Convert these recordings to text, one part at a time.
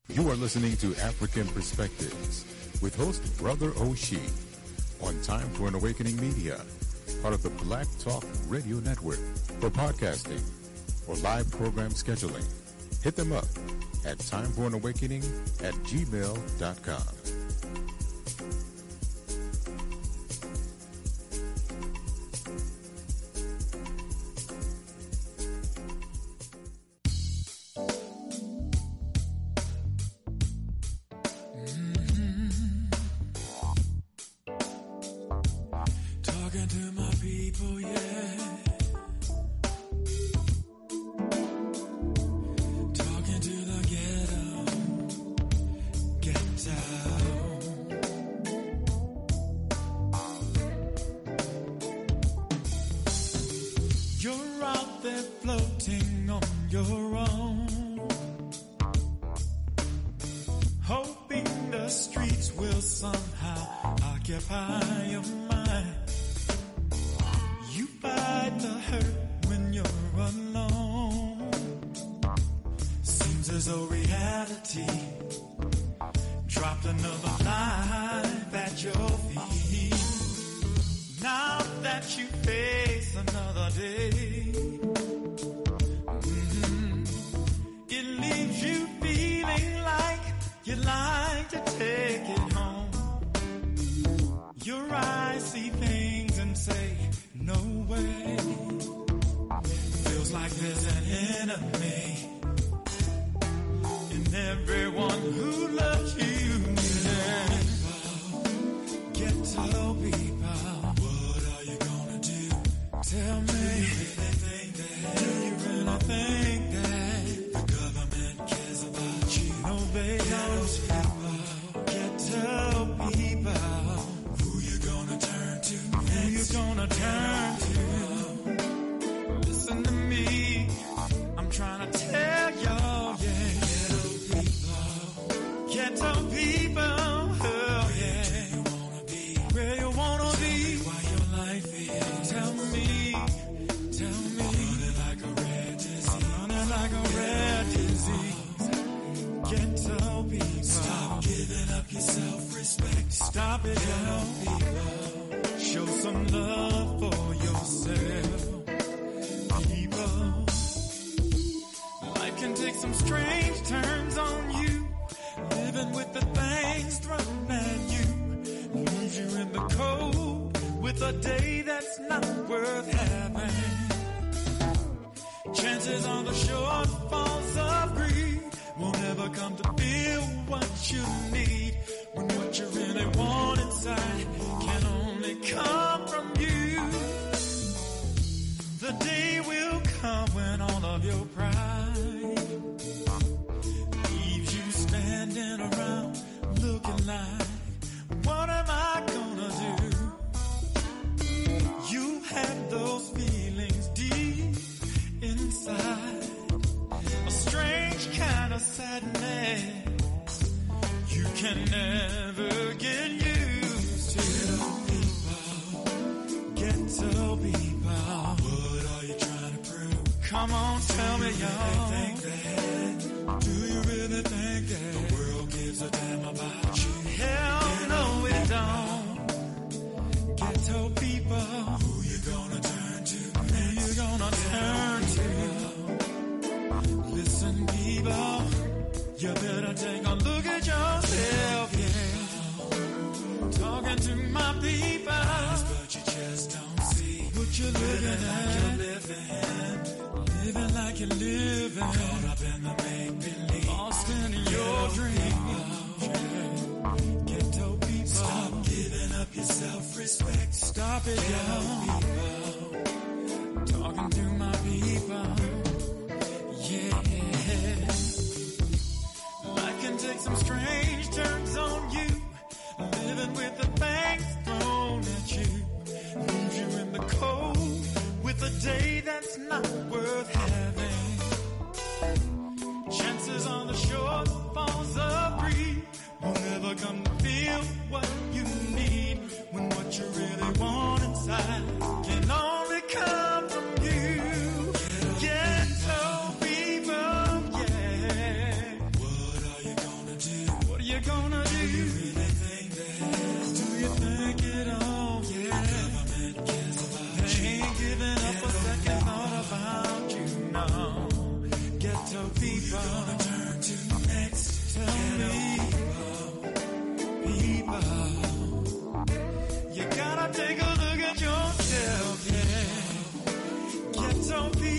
You are listening to African Perspectives with host Brother Oshie on Time for an Awakening Media, part of the Black Talk Radio Network. For podcasting or live program scheduling, hit them up at timeforanawakening@gmail.com.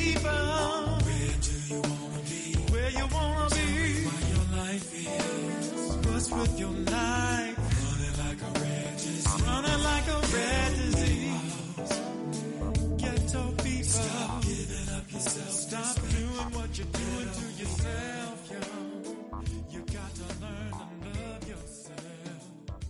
people. Where do you wanna be? Where you wanna be? What your life is. What's with your life? Running like a red disease. Running like a red disease. Ghetto people. Stop giving up yourself. Stop doing what you're doing to yourself, yo. You got to learn to love yourself.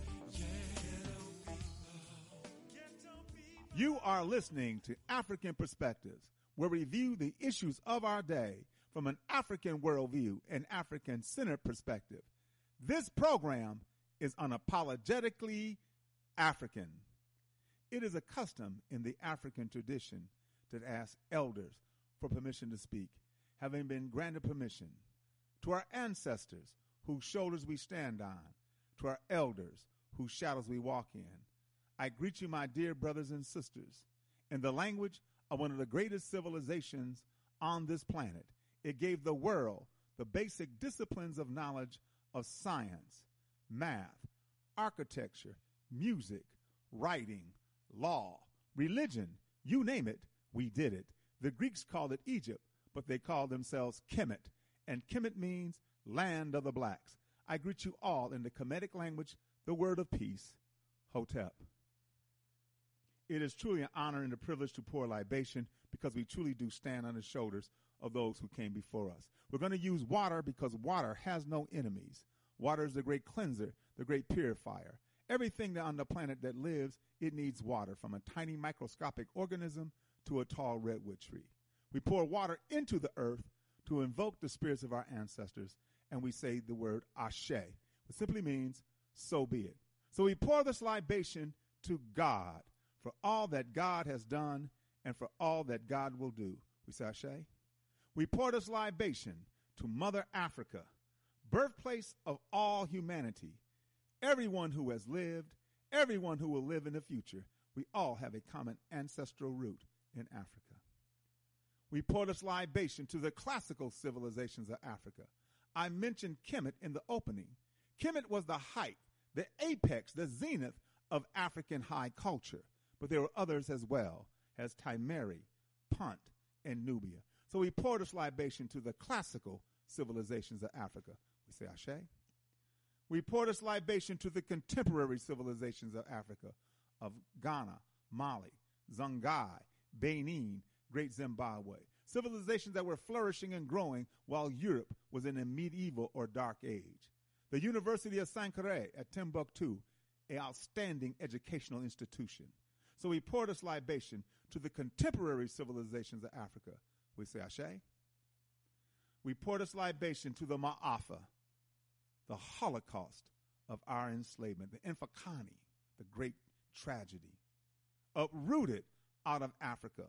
You are listening to African Perspectives, where we review the issues of our day from an African worldview and African-centered perspective. This program is unapologetically African. It is a custom in the African tradition to ask elders for permission to speak, having been granted permission. To our ancestors, whose shoulders we stand on, to our elders, whose shadows we walk in, I greet you, my dear brothers and sisters, in the language of one of the greatest civilizations on this planet. It gave the world the basic disciplines of knowledge of science, math, architecture, music, writing, law, religion, you name it, we did it. The Greeks called it Egypt, but they called themselves Kemet, and Kemet means land of the blacks. I greet you all in the Kemetic language, the word of peace, Hotep. It is truly an honor and a privilege to pour libation because we truly do stand on the shoulders of those who came before us. We're going to use water because water has no enemies. Water is the great cleanser, the great purifier. Everything on the planet that lives, it needs water, from a tiny microscopic organism to a tall redwood tree. We pour water into the earth to invoke the spirits of our ancestors, and we say the word Ashe, which simply means, so be it. So we pour this libation to God for all that God has done and for all that God will do. We say Ashe. We pour this libation to Mother Africa, birthplace of all humanity, everyone who has lived, everyone who will live in the future. We all have a common ancestral root in Africa. We pour this libation to the classical civilizations of Africa. I mentioned Kemet in the opening. Kemet was the height, the apex, the zenith of African high culture. But there were others as well, as Timeri, Punt, and Nubia. So we pour this libation to the classical civilizations of Africa. We say Ashe. We pour this libation to the contemporary civilizations of Africa, of Ghana, Mali, Songhai, Benin, Great Zimbabwe. Civilizations that were flourishing and growing while Europe was in a medieval or dark age. The University of Sankore at Timbuktu, an outstanding educational institution. So we pour this libation to the contemporary civilizations of Africa. We say Ashe. We pour this libation to the Ma'afa, the Holocaust of our enslavement, the Infakani, the great tragedy, uprooted out of Africa.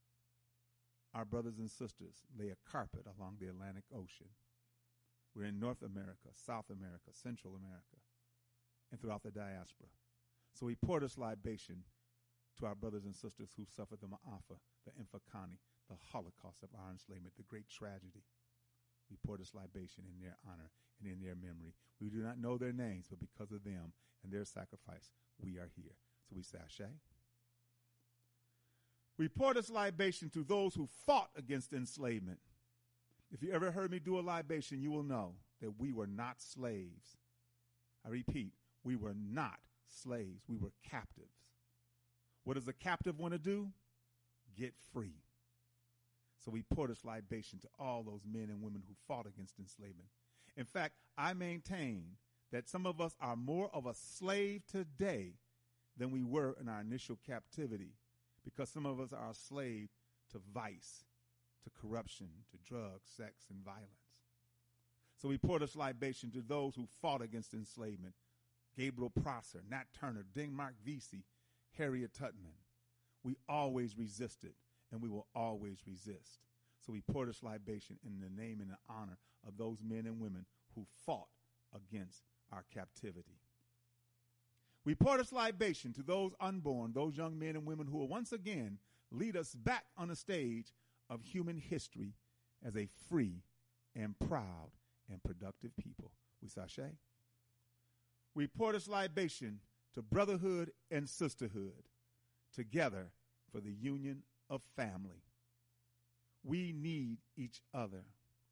Our brothers and sisters lay a carpet along the Atlantic Ocean. We're in North America, South America, Central America, and throughout the diaspora. So we pour this libation to our brothers and sisters who suffered the Ma'afa, the Infakani, the Holocaust of our enslavement, the great tragedy. We pour this libation in their honor and in their memory. We do not know their names, but because of them and their sacrifice, we are here. So we say Ashe. We pour this libation to those who fought against enslavement. If you ever heard me do a libation, you will know that we were not slaves. I repeat, we were not slaves. We were captives. What does a captive want to do? Get free. So we pour this libation to all those men and women who fought against enslavement. In fact, I maintain that some of us are more of a slave today than we were in our initial captivity, because some of us are a slave to vice, to corruption, to drugs, sex, and violence. So we pour this libation to those who fought against enslavement. Gabriel Prosser, Nat Turner, Denmark Vesey, Harriet Tubman. We always resisted, and we will always resist. So we pour this libation in the name and the honor of those men and women who fought against our captivity. We pour this libation to those unborn, those young men and women who will once again lead us back on the stage of human history as a free and proud and productive people. We say Ashe. We pour this libation to brotherhood and sisterhood, together for the union of family. We need each other.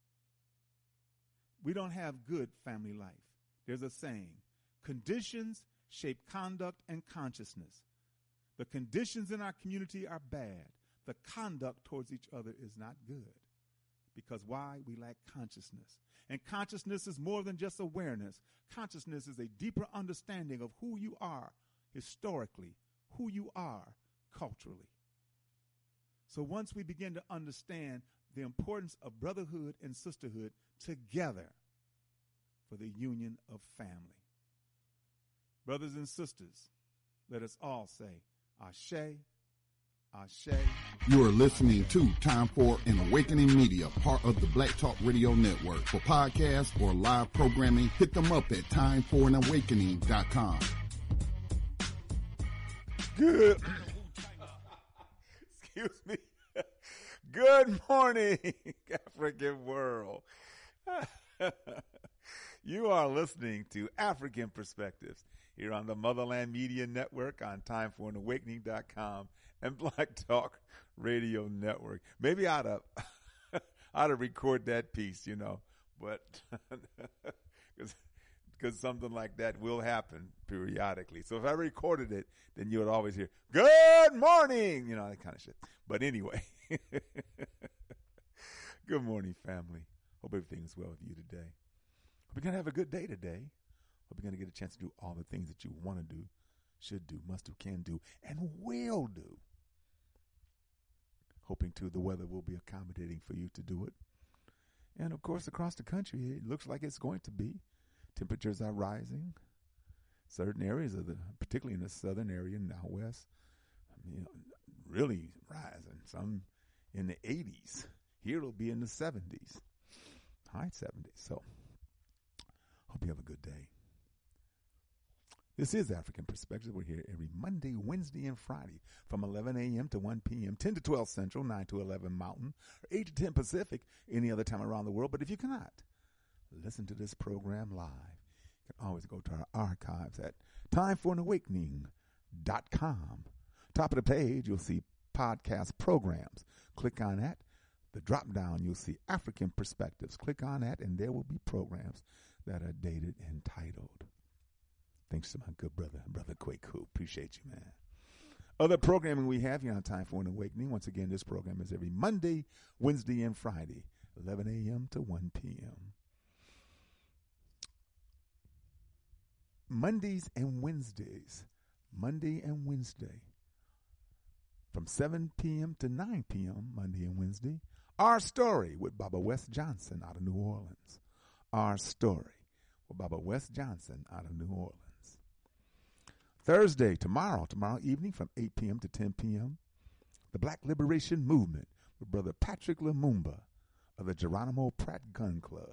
We don't have good family life. There's a saying, conditions shape conduct and consciousness. The conditions in our community are bad. The conduct towards each other is not good. Because why? We lack consciousness. And consciousness is more than just awareness. Consciousness is a deeper understanding of who you are historically, who you are culturally. So once we begin to understand the importance of brotherhood and sisterhood together for the union of family. Brothers and sisters, let us all say, Ashe, Ashe. You are listening to Time for an Awakening Media, part of the Black Talk Radio Network. For podcasts or live programming, hit them up at timeforanawakening.com. Good. Excuse me. Good morning, African world. You are listening to African Perspectives here on the Motherland Media Network on timeforanawakening.com and Black Talk Radio Network. Maybe I ought to record that piece, you know, but because something like that will happen periodically. So if I recorded it, then you would always hear, good morning, you know, that kind of shit. But anyway, good morning, family. Hope everything is well with you today. Hope you're going to have a good day today. Hope you're going to get a chance to do all the things that you want to do, should do, must do, can do, and will do. Hoping, too, the weather will be accommodating for you to do it. And, of course, across the country, it looks like it's going to be. Temperatures are rising. Certain areas of particularly in the southern area and out west, really rising. Some in the 80s. Here it'll be in the 70s, high 70s. So, hope you have a good day. This is African Perspectives. We're here every Monday, Wednesday, and Friday from 11 a.m. to 1 p.m., 10 to 12 Central, 9 to 11 Mountain, or 8 to 10 Pacific, any other time around the world. But if you cannot listen to this program live, you can always go to our archives at timeforanawakening.com. Top of the page, you'll see podcast programs. Click on that. The drop down, you'll see African Perspectives. Click on that, and there will be programs that are dated and titled. Thanks to my good brother Kwaku. Appreciate you, man. Other programming we have here on Time for an Awakening. Once again, this program is every Monday, Wednesday, and Friday, 11 a.m. to 1 p.m. Mondays and Wednesdays. Monday and Wednesday. From 7 p.m. to 9 p.m., Monday and Wednesday. Our Story with Baba West Johnson out of New Orleans. Our Story with Baba West Johnson out of New Orleans. Thursday, tomorrow evening from 8 p.m. to 10 p.m., the Black Liberation Movement with Brother Patrick Lumumba of the Geronimo Pratt Gun Club.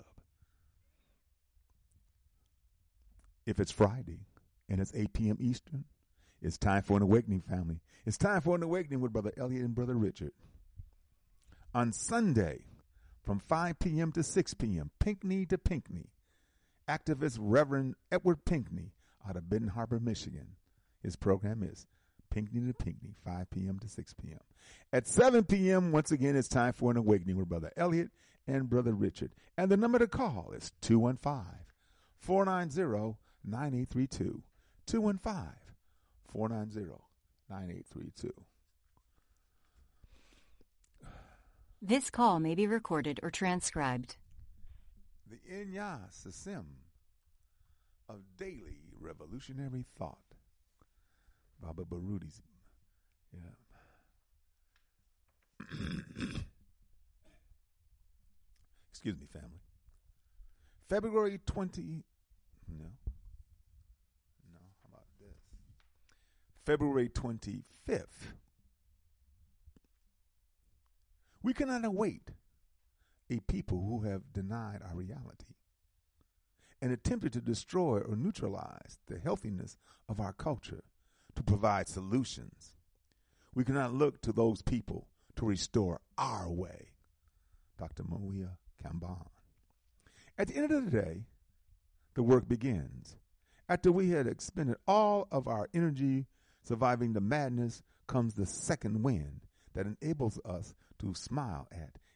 If it's Friday and it's 8 p.m. Eastern, it's Time for an Awakening, family. It's Time for an Awakening with Brother Elliot and Brother Richard. On Sunday, from 5 p.m. to 6 p.m., Pinckney to Pinckney, activist Reverend Edward Pinckney out of Benton Harbor, Michigan. His program is Pinckney to Pinckney, 5 p.m. to 6 p.m. At 7 p.m., once again, it's Time for an Awakening with Brother Elliot and Brother Richard. And the number to call is 215-490-9832. 215-490-9832. This call may be recorded or transcribed. The Inya Sasim of Daily Revolutionary Thought. Baba Barudi's. Yeah. Excuse me, family. February 20. No. How about this? February 25th. We cannot await a people who have denied our reality and attempted to destroy or neutralize the healthiness of our culture to provide solutions. We cannot look to those people to restore our way. Dr. Moia Kamban. At the end of the day, the work begins. After we had expended all of our energy surviving the madness comes the second wind that enables us to smile at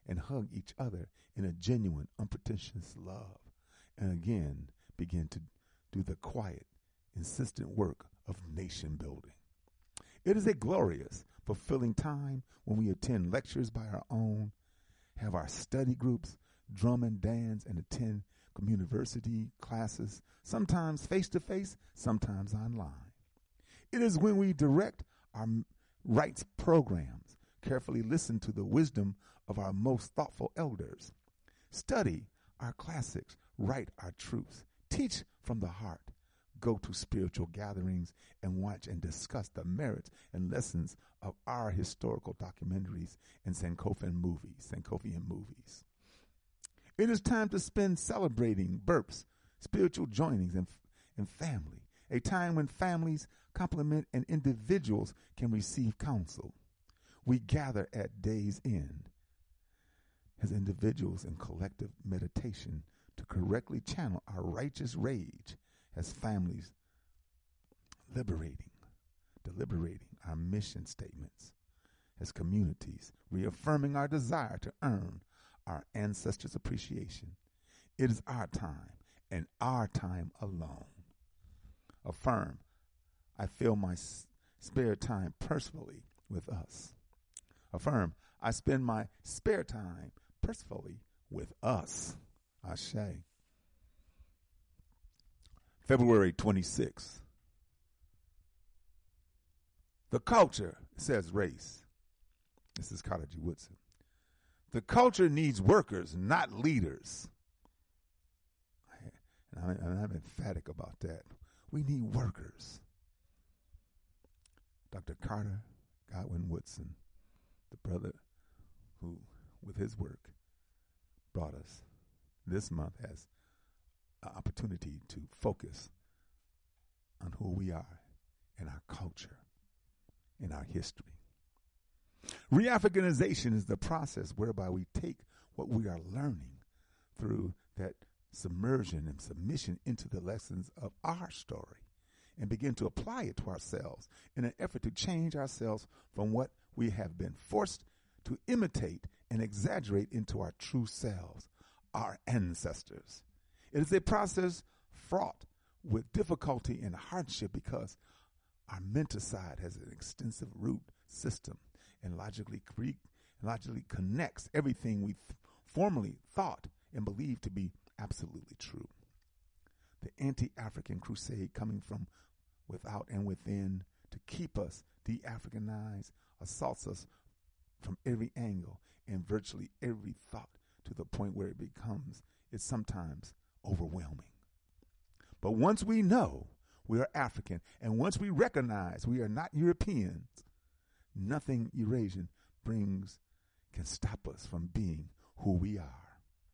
and hug each other in a genuine, unpretentious love, and again begin to do the quiet, insistent work of nation building. It is a glorious, fulfilling time when we attend lectures by our own, have our study groups, drum and dance, and attend community classes, sometimes face-to-face, sometimes online. It is when we direct our rights programs, carefully listen to the wisdom of our most thoughtful elders, study our classics, write our truths, teach from the heart, go to spiritual gatherings, and watch and discuss the merits and lessons of our historical documentaries and Sankofian movies. It is time to spend celebrating births, spiritual joinings, and family, a time when families complement and individuals can receive counsel. We gather at day's end as individuals in collective meditation to correctly channel our righteous rage, as families deliberating our mission statements, as communities reaffirming our desire to earn our ancestors' appreciation. It is our time and our time alone. Affirm, I fill my spare time personally with us. Affirm, I spend my spare time personally with us. Ashe. February 26th. The culture, says Race. This is Carter G. Woodson. The culture needs workers, not leaders. And I'm emphatic about that. We need workers. Dr. Carter Godwin Woodson, the brother who, with his work, brought us this month as an opportunity to focus on who we are and our culture and our history. Reafricanization is the process whereby we take what we are learning through that submersion and submission into the lessons of our story and begin to apply it to ourselves in an effort to change ourselves from what we have been forced to imitate and exaggerate into our true selves, our ancestors. It is a process fraught with difficulty and hardship because our mental side has an extensive root system and logically connects everything we formerly thought and believed to be absolutely true. The anti-African crusade coming from without and within to keep us de-Africanized assaults us from every angle and virtually every thought to the point where it's sometimes overwhelming. But once we know we are African, and once we recognize we are not Europeans, nothing Eurasian can stop us from being who we are.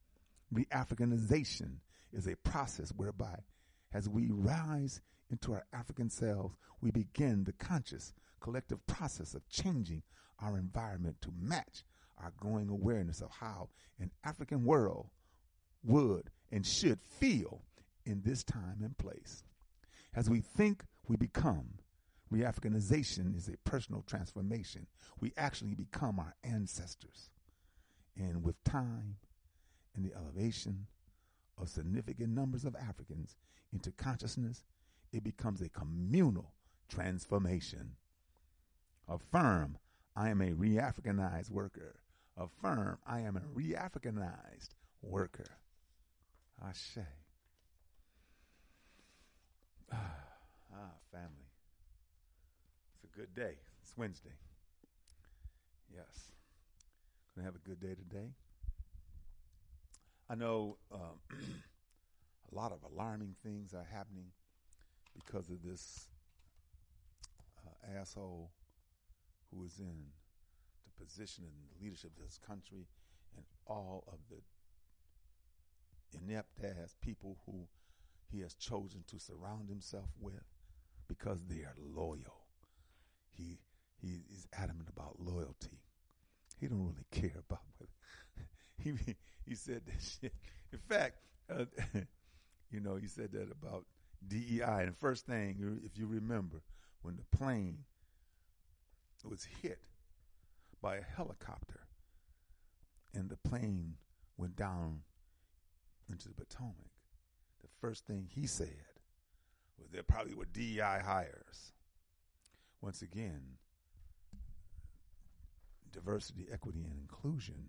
Re-Africanization is a process whereby, as we rise into our African selves, we begin the conscious, collective process of changing our environment to match our growing awareness of how an African world would and should feel in this time and place. As we think, we become. Re-Africanization is a personal transformation. We actually become our ancestors. And with time and the elevation of significant numbers of Africans into consciousness, it becomes a communal transformation. Affirm, I am a re-Africanized worker. Affirm, I am a re-Africanized worker. Ashe. Family. It's a good day. It's Wednesday. Yes. Gonna have a good day today. I know a lot of alarming things are happening because of this asshole who is in the position and the leadership of this country, and all of the inept ass people who he has chosen to surround himself with because they are loyal. He is adamant about loyalty. He don't really care about what he said that shit. In fact, he said that about DEI. And the first thing, if you remember, when the plane was hit by a helicopter and the plane went down into the Potomac, the first thing he said was there probably were DEI hires. Once again, diversity, equity, and inclusion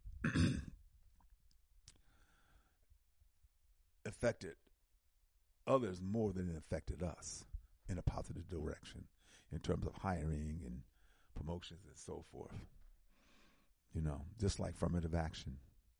affected others more than it affected us in a positive direction in terms of hiring and promotions and so forth. You know, just like affirmative action.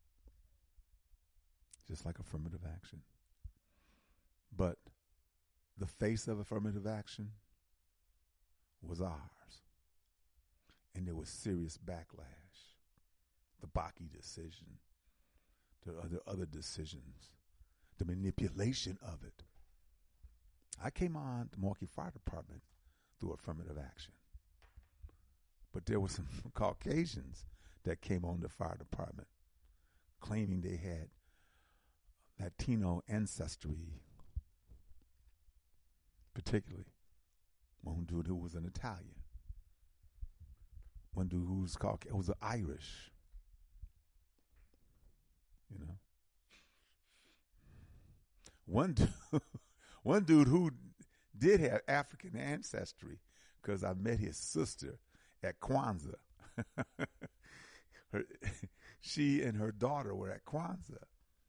Just like affirmative action. But the face of affirmative action was ours. And there was serious backlash. The Bakke decision, the other decisions, the manipulation of it. I came on the Milwaukee Fire Department through affirmative action. But there were some Caucasians that came on the fire department claiming they had Latino ancestry, particularly one dude who was an Italian, one dude who was Caucasian, was Irish, you know. One dude who did have African ancestry, because I met his sister at Kwanzaa. She and her daughter were at Kwanzaa.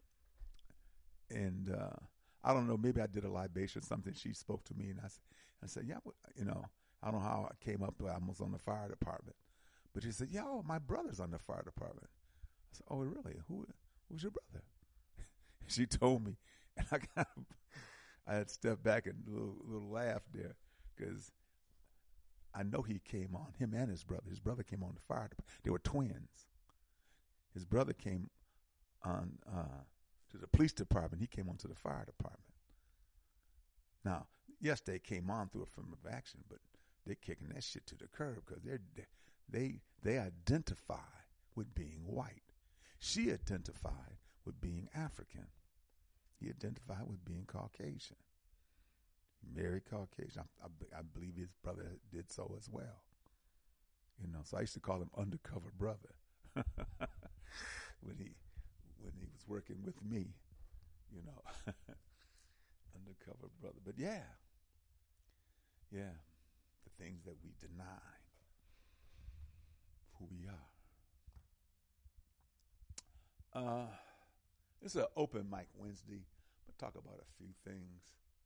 And I don't know, maybe I did a libation or something. She spoke to me, and I said, yeah, you know, I don't know how I came up, I was on the fire department. But she said, yeah, my brother's on the fire department. I said, oh, really? Who's your brother? She told me, and I had stepped back and a little laugh there, because I know he came on, him and his brother. His brother came on the fire department. They were twins. His brother came on to the police department. He came on to the fire department. Now, yes, they came on through affirmative action, but they're kicking that shit to the curb because they identify with being white. She identified with being African. He identified with being Caucasian. He married Caucasian. I believe his brother did so as well. You know, so I used to call him undercover brother when he was working with me. You know, undercover brother. But yeah, the things that we deny who we are. It's an open mic Wednesday, but talk about a few things,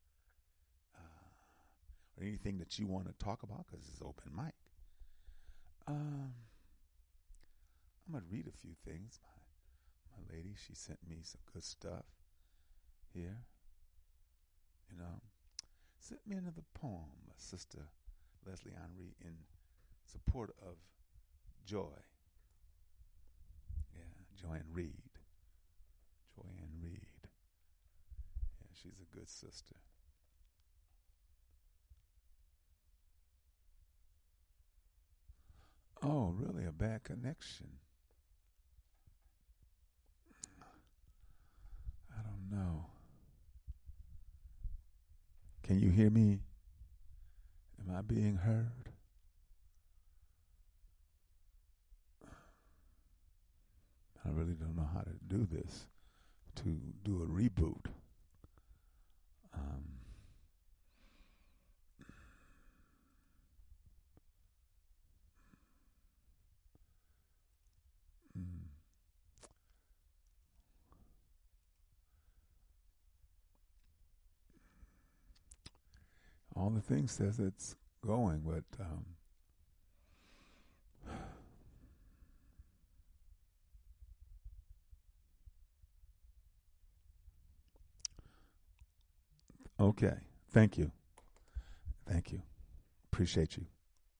or anything that you want to talk about, because it's open mic. I'm gonna read a few things. My lady, she sent me some good stuff here. You know, sent me another poem, Sister Leslie Henry, in support of Joy. Yeah, Joanne Reed. Joanne Reed. Yeah, she's a good sister. Oh, really? A bad connection? I don't know. Can you hear me? Am I being heard? I really don't know how to do this, to do a reboot. All the things says it's going, but okay. Thank you. Appreciate you.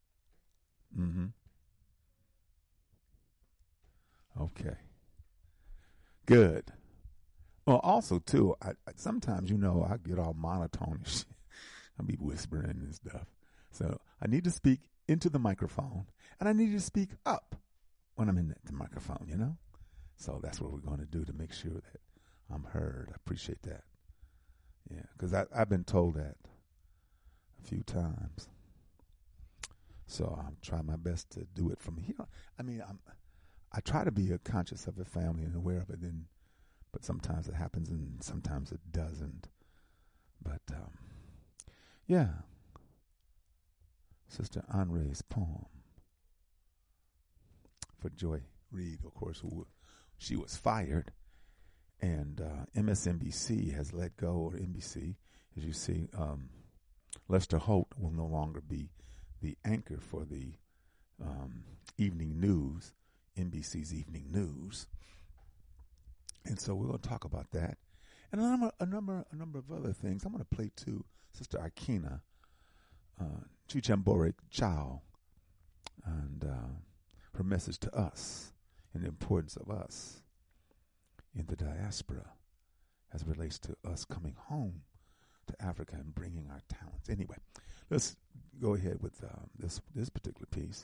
Okay. Good. Well, also too, I sometimes, you know, I get all monotone and shit. I'll be whispering and stuff. So I need to speak into the microphone, and I need to speak up when I'm in the microphone, you know? So that's what we're going to do to make sure that I'm heard. I appreciate that. Yeah, because I've been told that a few times. So I'm trying my best to do it from here. I mean, I try to be conscious of the family and aware of it, but sometimes it happens and sometimes it doesn't. But, yeah. Sister Andre's poem for Joy Reid, of course, she was fired, and MSNBC has let go, or NBC, as you see. Lester Holt will no longer be the anchor for the evening news, NBC's evening news. And so we're going to talk about that. And a number of other things. I'm going to play too Sister Akina Chichambore Chow and her message to us and the importance of us in the diaspora as it relates to us coming home to Africa and bringing our talents. Anyway, let's go ahead with this particular piece.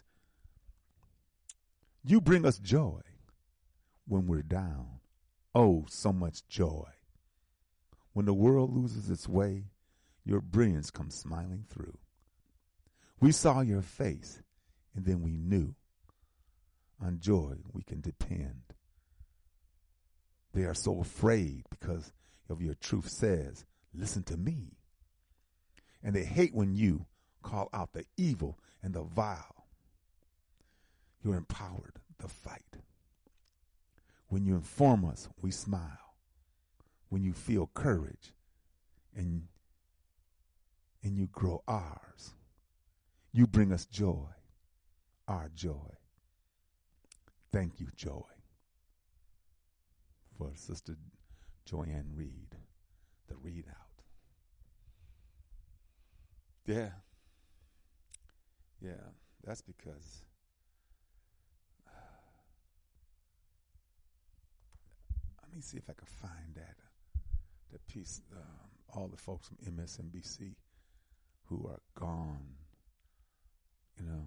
You bring us joy when we're down. Oh, so much joy. When the world loses its way, your brilliance comes smiling through. We saw your face, and then we knew on joy we can depend. They are so afraid because of your truth says, listen to me. And they hate when you call out the evil and the vile. You're empowered to fight. When you inform us, we smile. When you feel courage and you grow ours, you bring us joy, our joy. Thank you, Joy. For Sister Joanne Reid, the Read Out. Yeah, that's because let me see if I can find that piece. All the folks from MSNBC who are gone, you know.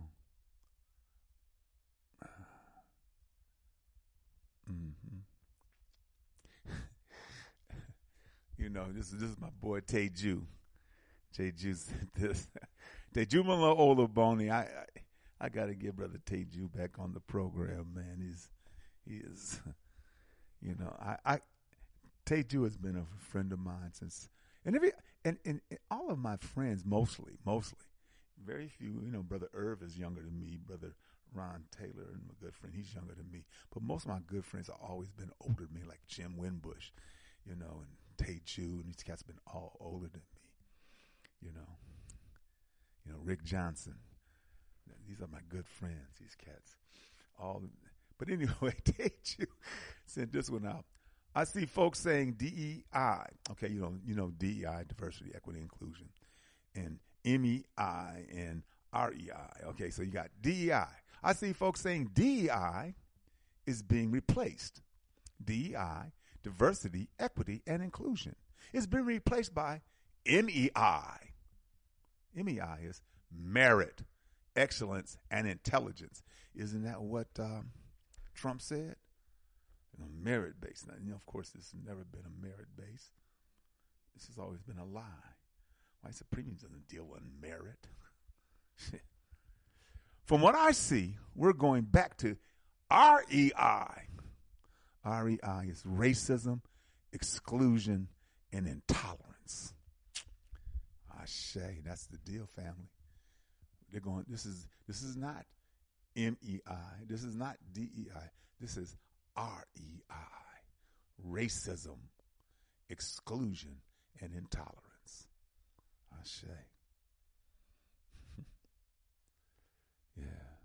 You know, this is my boy Teju. Teju said this. Teju Malola Boney. I got to get Brother Teju back on the program, man. He is. You know, Teju has been a friend of mine since, and all of my friends, mostly, very few. You know, Brother Irv is younger than me. Brother Ron Taylor, and my good friend, he's younger than me. But most of my good friends have always been older than me, like Jim Winbush, you know, and Teju, and these cats have been all older than me. You know, Rick Johnson. These are my good friends. These cats, But anyway, Teju sent this one out. I see folks saying DEI. Okay, you know DEI, diversity, equity, inclusion, and MEI and REI. Okay, so you got DEI. I see folks saying DEI is being replaced. DEI, diversity, equity, and inclusion, is being replaced by MEI. MEI is merit, excellence, and intelligence. Isn't that what Trump said? Merit-based. Now, of course, this has never been a merit-based. This has always been a lie. White supremacy doesn't deal with merit. From what I see, we're going back to REI. REI is racism, exclusion, and intolerance. Ashe, that's the deal, family. They're going. This is not MEI. This is not DEI. This is REI. Racism, exclusion, and intolerance. Ashe. Yeah.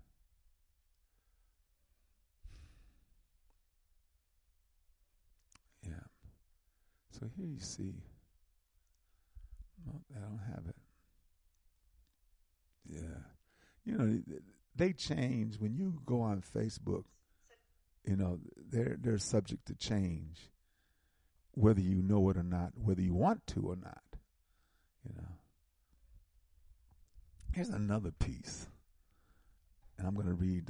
Yeah. So here you see. No, I don't have it. Yeah. You know, they change. When you go on Facebook, you know, they're subject to change, whether you know it or not, whether you want to or not. You know. Here's another piece. And I'm going to read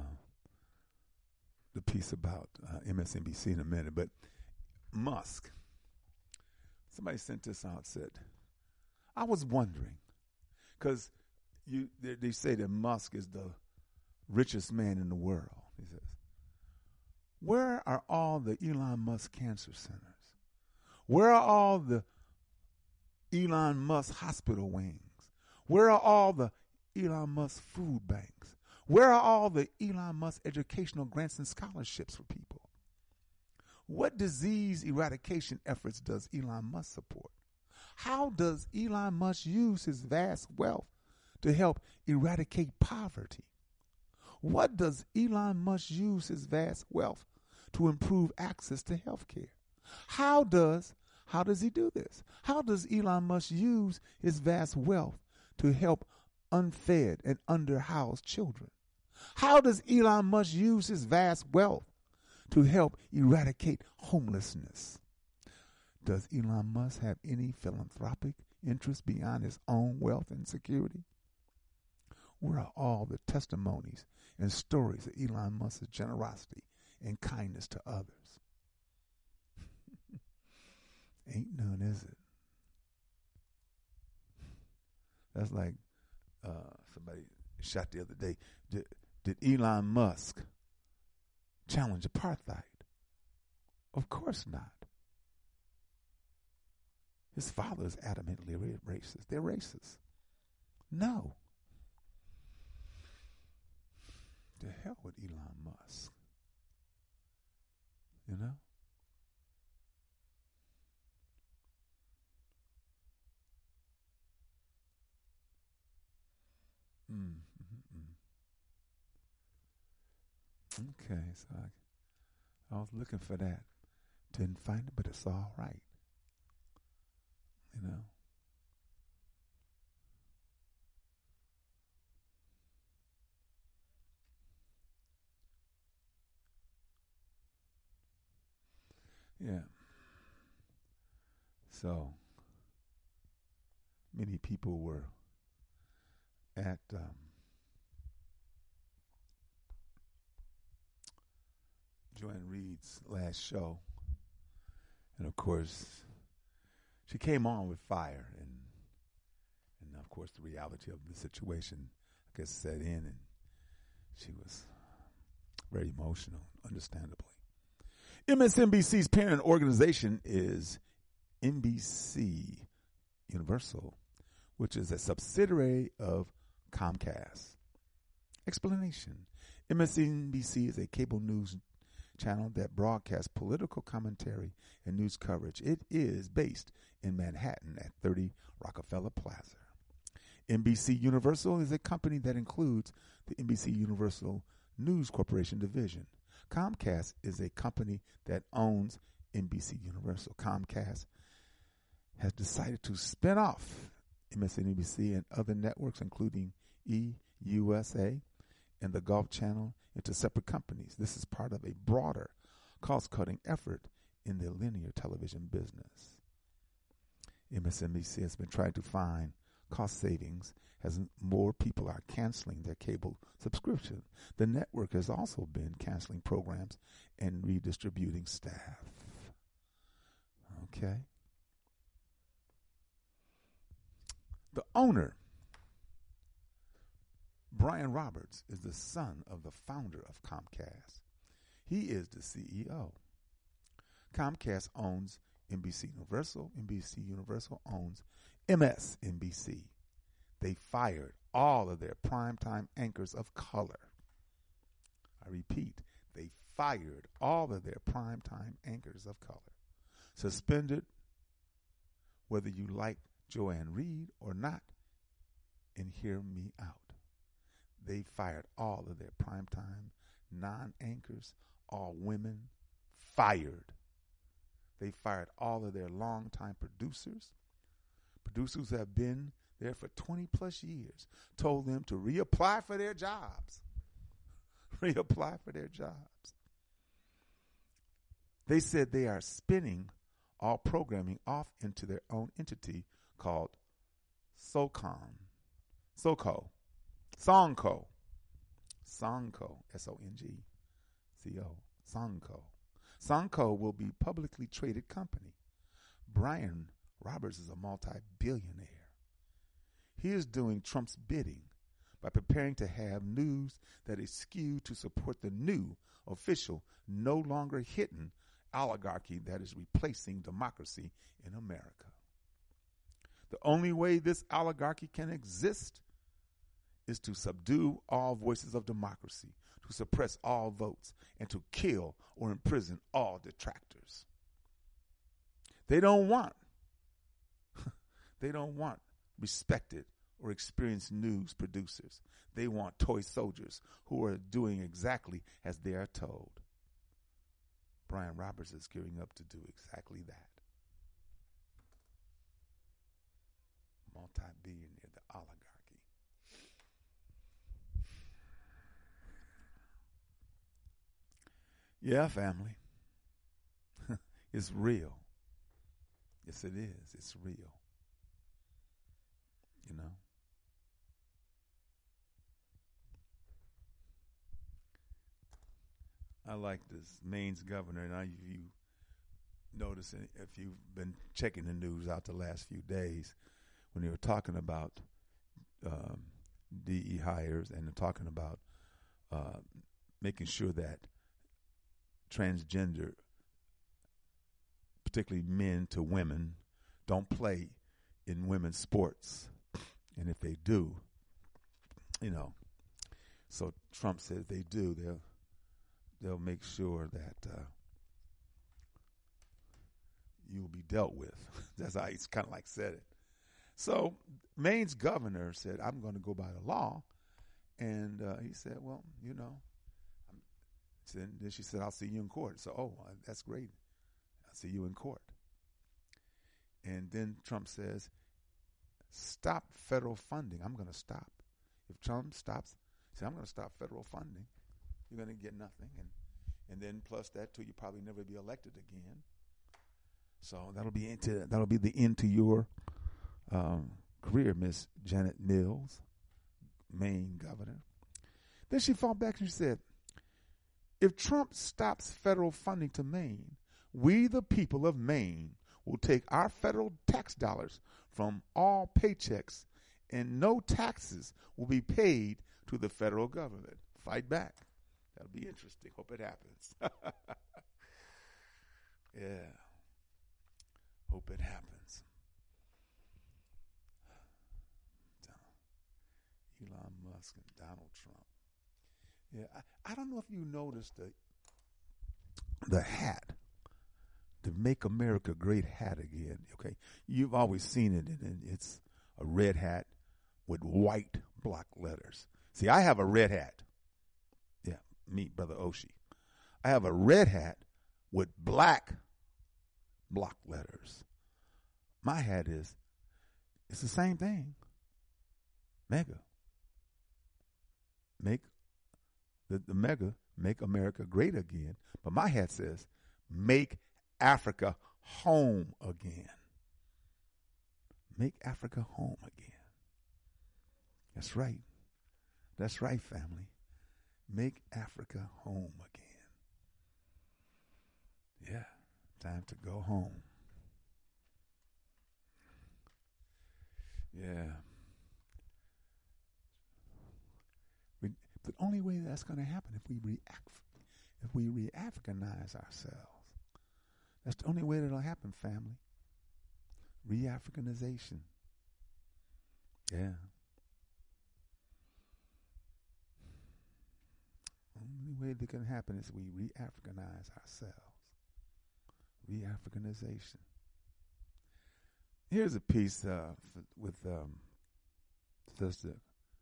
the piece about MSNBC in a minute. But Musk, somebody sent this out, said, I was wondering, because they say that Musk is the richest man in the world, he says. Where are all the Elon Musk cancer centers? Where are all the Elon Musk hospital wings? Where are all the Elon Musk food banks? Where are all the Elon Musk educational grants and scholarships for people? What disease eradication efforts does Elon Musk support? How does Elon Musk use his vast wealth to help eradicate poverty? What does Elon Musk use his vast wealth to improve access to health care? How does he do this? How does Elon Musk use his vast wealth to help unfed and underhoused children? How does Elon Musk use his vast wealth to help eradicate homelessness? Does Elon Musk have any philanthropic interest beyond his own wealth and security? Where are all the testimonies and stories of Elon Musk's generosity and kindness to others? Ain't none, is it? That's like somebody shot the other day. Did Elon Musk challenge apartheid? Of course not. His father is adamantly racist. They're racist. No. To hell with Elon Musk. You know? Okay, so I was looking for that. Didn't find it, but it's all right. You know? Yeah. So many people were at Joanne Reed's last show, and of course she came on with fire, and of course the reality of the situation, I guess, set in, and she was very emotional, understandably. MSNBC's parent organization is NBC Universal, which is a subsidiary of Comcast. Explanation: MSNBC is a cable news channel that broadcasts political commentary and news coverage. It is based in Manhattan at 30 Rockefeller Plaza. NBC Universal is a company that includes the NBC Universal News Corporation division. Comcast is a company that owns NBC Universal. Comcast has decided to spin off MSNBC and other networks, including EUSA and the Golf Channel, into separate companies. This is part of a broader cost-cutting effort in the linear television business. MSNBC has been trying to find cost savings as more people are canceling their cable subscription. The network has also been canceling programs and redistributing staff. Okay. The owner, Brian Roberts, is the son of the founder of Comcast. He is the CEO. Comcast owns NBC Universal. NBC Universal owns MSNBC. They fired all of their primetime anchors of color. I repeat, they fired all of their primetime anchors of color. Suspended, whether you like Joanne Reed or not, and hear me out. They fired all of their primetime non-anchors, all women, fired. They fired all of their longtime producers who have been there for 20 plus years, told them to reapply for their jobs. Reapply for their jobs. They said they are spinning all programming off into their own entity called Songco, S-O-N-G-C-O, Songco. Songco will be a publicly traded company. Brian Roberts is a multi-billionaire. He is doing Trump's bidding, by preparing to have news that is skewed to support the new, official, no longer hidden oligarchy that is replacing democracy in America. The only way this oligarchy can exist is to subdue all voices of democracy, to suppress all votes, and to kill or imprison all detractors. They don't want respected or experienced news producers. They want toy soldiers who are doing exactly as they are told. Brian Roberts is gearing up to do exactly that. Multi-billionaire, the oligarchy. Yeah, family. It's real. Yes, it is. It's real. You know? I like this Maine's governor. Now, you notice, if you've been checking the news out the last few days, when they were talking about DE hires and they're talking about making sure that transgender, particularly men to women, don't play in women's sports. And if they do, so Trump says they do, they'll make sure that you will be dealt with. That's how he's kind of like said it. So Maine's governor said, I'm going to go by the law. And he said, well, then she said, I'll see you in court. So, that's great. I'll see you in court. And then Trump says, stop federal funding. I'm going to stop. If Trump stops, he said, I'm going to stop federal funding. You're going to get nothing. And then plus that too, you probably never be elected again. So that'll be the end to your career, Miss Janet Mills, Maine governor. Then she fought back and she said, if Trump stops federal funding to Maine, we the people of Maine will take our federal tax dollars from all paychecks and no taxes will be paid to the federal government. Fight back. That'll be interesting. Hope it happens. Yeah. Hope it happens. Elon Musk and Donald Trump. Yeah, I don't know if you noticed the hat, the Make America Great hat again. Okay, you've always seen it, and it's a red hat with white block letters. See, I have a red hat. Yeah, me, Brother Oshie. I have a red hat with black block letters. My hat it's the same thing. Mega. The mega, make America great again. But my hat says, make Africa home again. Make Africa home again. That's right. That's right, family. Make Africa home again. Yeah, time to go home. Yeah. The only way that's going to happen if we re-Africanize ourselves. That's the only way that'll happen, family. Re-Africanization. Yeah. Only way that can happen is we re-Africanize ourselves. Re-Africanization. Here's a piece with Sister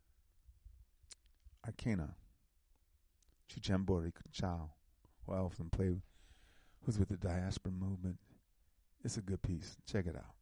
Arkena Chichambori Chao, who I often play, who's with the diaspora movement. It's a good piece. Check it out.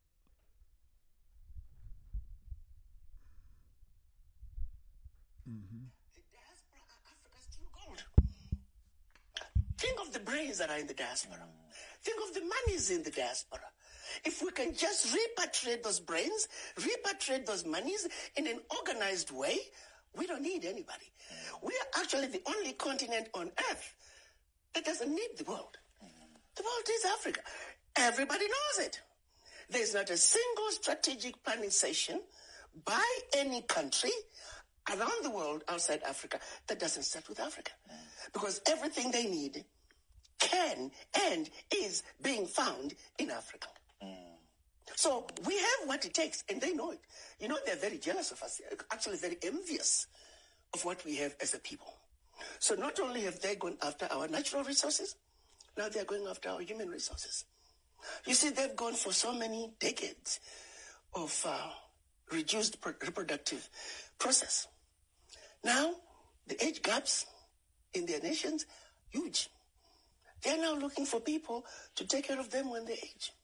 Mm-hmm. The diaspora are Africa's true gold. Think of the brains that are in the diaspora. Think of the monies in the diaspora. If we can just repatriate those brains, repatriate those monies in an organized way, we don't need anybody. We are actually the only continent on earth that doesn't need the world. The world is Africa. Everybody knows it. There's not a single strategic planning session by any country around the world outside Africa that doesn't start with Africa. Because everything they need can and is being found in Africa. So we have what it takes, and they know it. You know, they're very jealous of us, actually very envious of what we have as a people. So not only have they gone after our natural resources, now they're going after our human resources. You see, they've gone for so many decades of reduced reproductive process. Now, the age gaps in their nations, huge. They're now looking for people to take care of them when they age.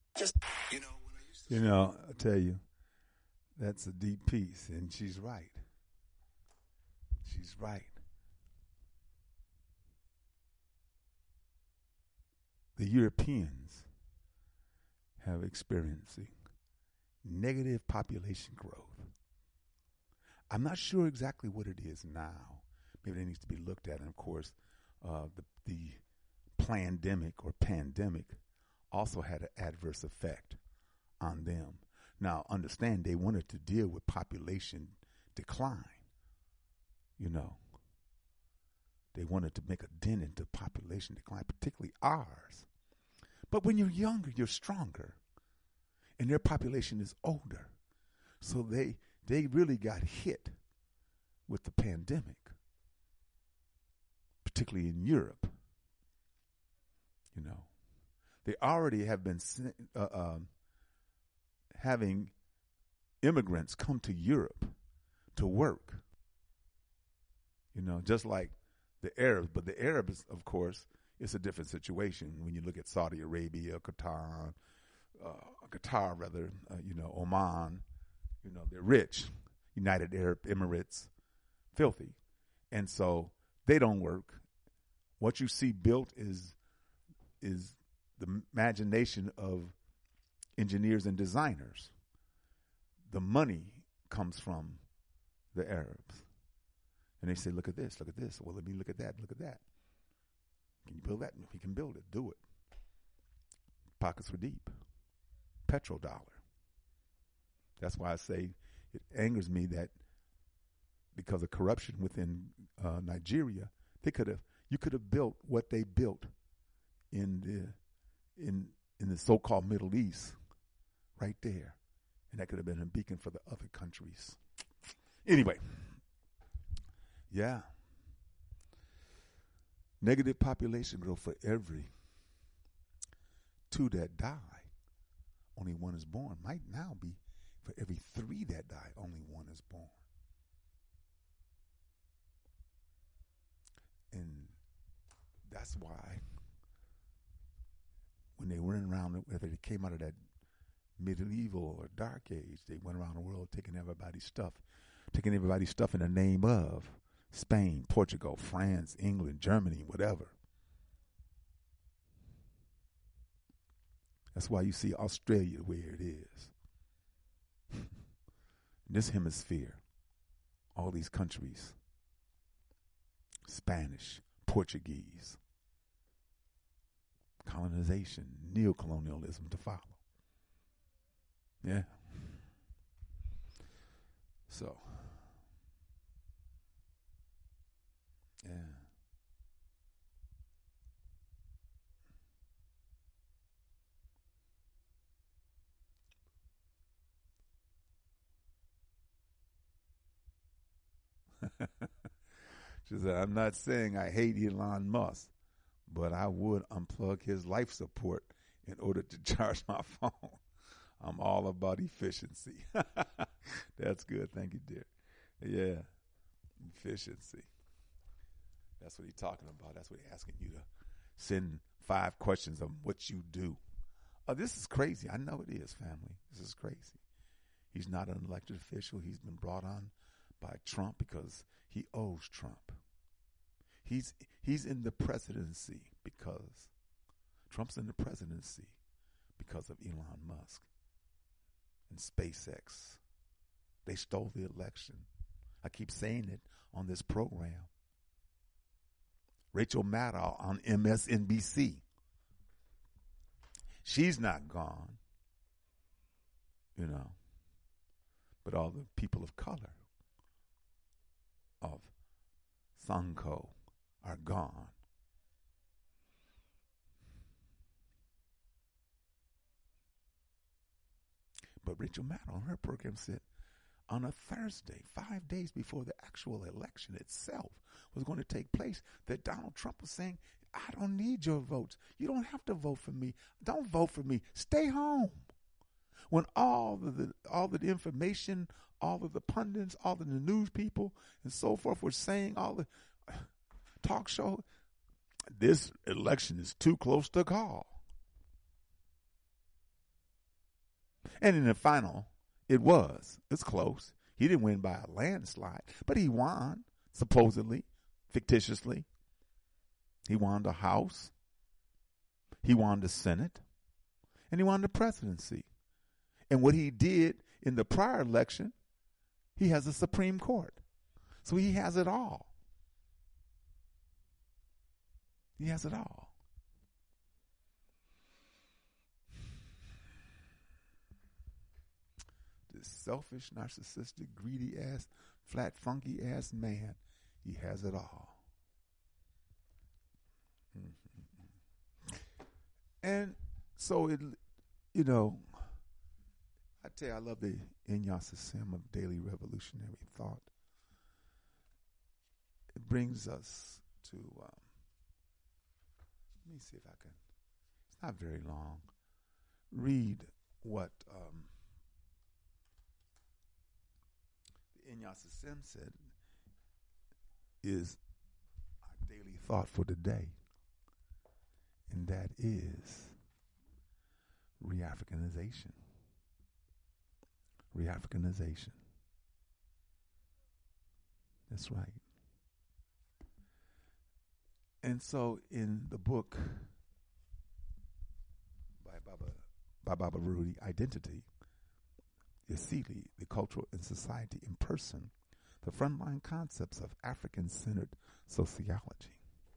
I tell you, that's a deep piece, and she's right. She's right. The Europeans have experiencing negative population growth. I'm not sure exactly what it is now. Maybe it needs to be looked at. And, of course, the pandemic also had an adverse effect on them. Now, understand, they wanted to deal with population decline. They wanted to make a dent into population decline, particularly ours. But when you're younger, you're stronger. And their population is older. So they really got hit with the pandemic, particularly in Europe. They already have been having immigrants come to Europe to work, just like the Arabs. But the Arabs, of course, it's a different situation when you look at Saudi Arabia, Oman. They're rich. United Arab Emirates, filthy. And so they don't work. What you see built is the imagination of engineers and designers. The money comes from the Arabs. And they say, look at this, look at this. Well, let me look at that, look at that. Can you build that? If you can build it, do it. Pockets were deep. Petrodollar. That's why I say it angers me that because of corruption within Nigeria, you could have built what they built in the so-called Middle East right there. And that could have been a beacon for the other countries. Anyway, yeah. Negative population growth for every 2 that die, only 1 is born. Might now be for every 3 that die, only 1 is born. And that's why when they went around, whether they came out of that medieval or dark age, they went around the world taking everybody's stuff in the name of Spain, Portugal, France, England, Germany, whatever. That's why you see Australia where it is. In this hemisphere, all these countries, Spanish, Portuguese, colonization, neocolonialism to follow. Yeah. So, yeah. She said, I'm not saying I hate Elon Musk, but I would unplug his life support in order to charge my phone. I'm all about efficiency. That's good. Thank you, dear. Yeah, efficiency. That's what he's talking about. That's what he's asking you to send 5 questions of what you do. Oh, this is crazy. I know it is, family. This is crazy. He's not an elected official. He's been brought on by Trump because he owes Trump. He's in the presidency because Trump's in the presidency because of Elon Musk and SpaceX. They stole the election. I keep saying it on this program. Rachel Maddow on MSNBC. She's not gone, but all the people of color of Sanko are gone. But Rachel Maddow on her program said on a Thursday, 5 days before the actual election itself was going to take place, that Donald Trump was saying, I don't need your votes. You don't have to vote for me. Don't vote for me. Stay home. When all the information, all of the pundits, all of the news people and so forth were saying, all the talk show, this election is too close to call. And in the final, it's close. He didn't win by a landslide, but he won, supposedly, fictitiously. He won the House, he won the Senate, and he won the presidency. And what he did in the prior election, he has a Supreme Court. So he has it all. He has it all. This selfish, narcissistic, greedy ass, flat, funky ass man, he has it all. And so it, I tell you, I love the Inyasa Sim of daily revolutionary thought. It brings us to, let me see if I can, it's not very long, read what the Inyasa Sim said is our daily thought for today. And that is re-Africanization. Re-Africanization. That's right. And so in the book by Baba Rudy, Identity, Yasili, the Cultural and Society in Person, the Frontline Concepts of African-Centered Sociology.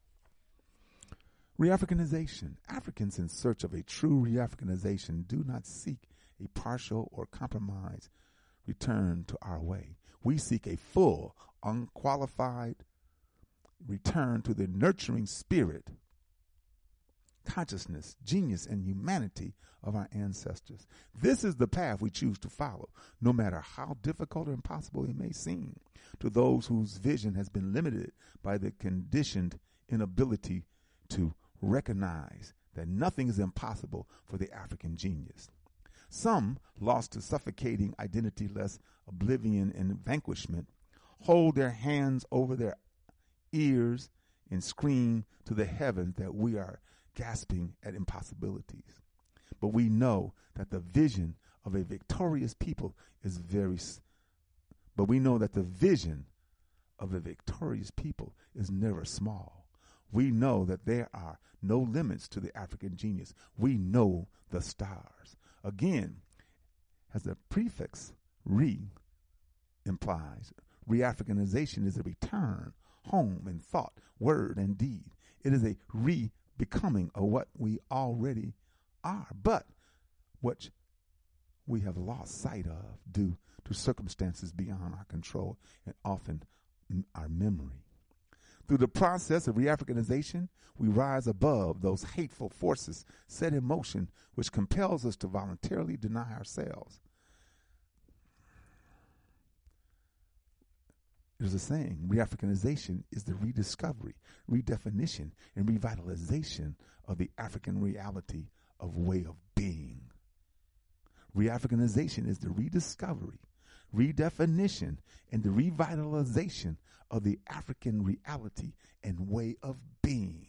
Re-Africanization. Africans in search of a true re-Africanization do not seek a partial or compromised return to our way. We seek a full, unqualified return to the nurturing spirit, consciousness, genius, and humanity of our ancestors. This is the path we choose to follow, no matter how difficult or impossible it may seem to those whose vision has been limited by the conditioned inability to recognize that nothing is impossible for the African genius. Some, lost to suffocating identity-less oblivion and vanquishment, hold their hands over their ears and scream to the heavens that we are gasping at impossibilities. But we know that the vision of a victorious people is never small. We know that there are no limits to the African genius. We know the stars. Again, as the prefix re implies, re-Africanization is a return home in thought, word, and deed. It is a re-becoming of what we already are, but what we have lost sight of due to circumstances beyond our control and often our memory. Through the process of re-Africanization, we rise above those hateful forces set in motion which compels us to voluntarily deny ourselves. There's a saying, re-Africanization is the rediscovery, redefinition, and revitalization of the African reality of way of being. Re-Africanization is the rediscovery, redefinition, and the revitalization of the African reality and way of being.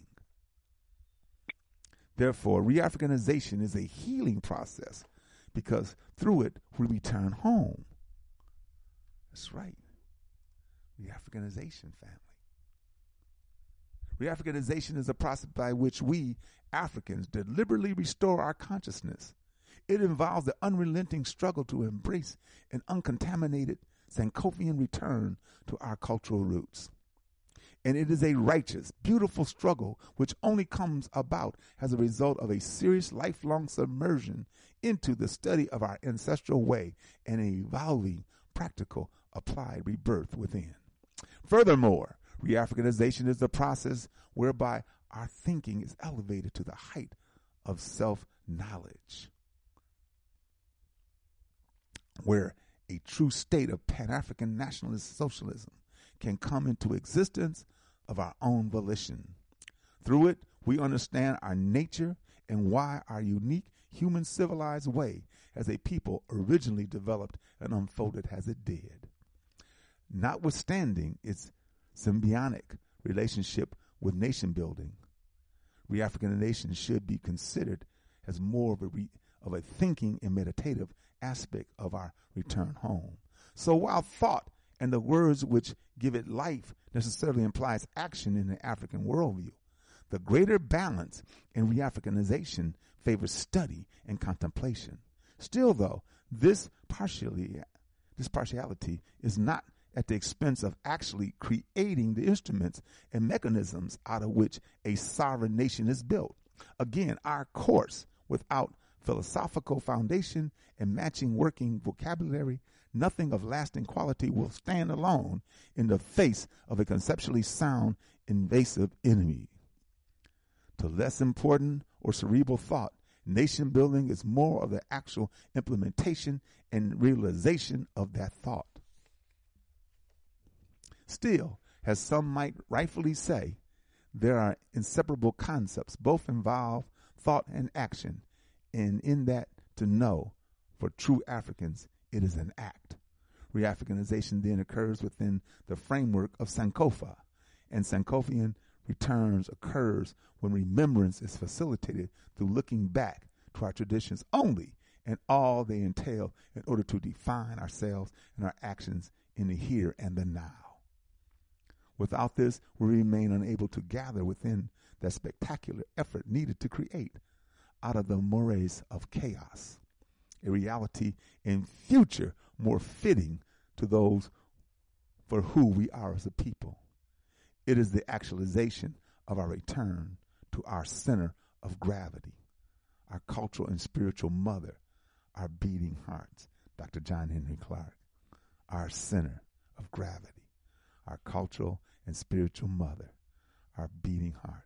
Therefore, re-Africanization is a healing process because through it we return home. That's right. Re-Africanization, family. Re-Africanization is a process by which we, Africans, deliberately restore our consciousness. It involves the unrelenting struggle to embrace an uncontaminated Sankofian return to our cultural roots. And it is a righteous, beautiful struggle which only comes about as a result of a serious lifelong submersion into the study of our ancestral way and an evolving, practical, applied rebirth within. Furthermore, Reafricanization is the process whereby our thinking is elevated to the height of self-knowledge, where a true state of Pan-African nationalist socialism can come into existence of our own volition. Through it, we understand our nature and why our unique human civilized way as a people originally developed and unfolded as it did. Notwithstanding its symbiotic relationship with nation building, Reafricanization should be considered as more of a thinking and meditative aspect of our return home. So while thought and the words which give it life necessarily implies action in the African worldview, the greater balance in Reafricanization favors study and contemplation. Still, though, this partiality is not at the expense of actually creating the instruments and mechanisms out of which a sovereign nation is built. Again, our course without philosophical foundation and matching working vocabulary, nothing of lasting quality will stand alone in the face of a conceptually sound, invasive enemy. To less important or cerebral thought, nation building is more of the actual implementation and realization of that thought. Still, as some might rightfully say, there are inseparable concepts, both involve thought and action, and in that to know, for true Africans, it is an act. Reafricanization then occurs within the framework of Sankofa, and Sankofian returns occurs when remembrance is facilitated through looking back to our traditions only and all they entail in order to define ourselves and our actions in the here and the now. Without this, we remain unable to gather within that spectacular effort needed to create, out of the mores of chaos, a reality and future more fitting to those for who we are as a people. It is the actualization of our return to our center of gravity, our cultural and spiritual mother, our beating hearts. Dr. John Henry Clarke, our center of gravity, our cultural and spiritual mother, our beating heart.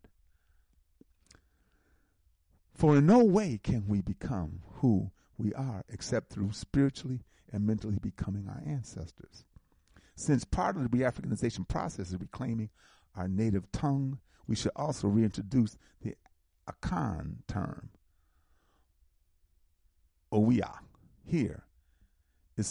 For in no way can we become who we are except through spiritually and mentally becoming our ancestors. Since part of the Reafricanization process is reclaiming our native tongue, we should also reintroduce the Akan term, Owiya. Here, its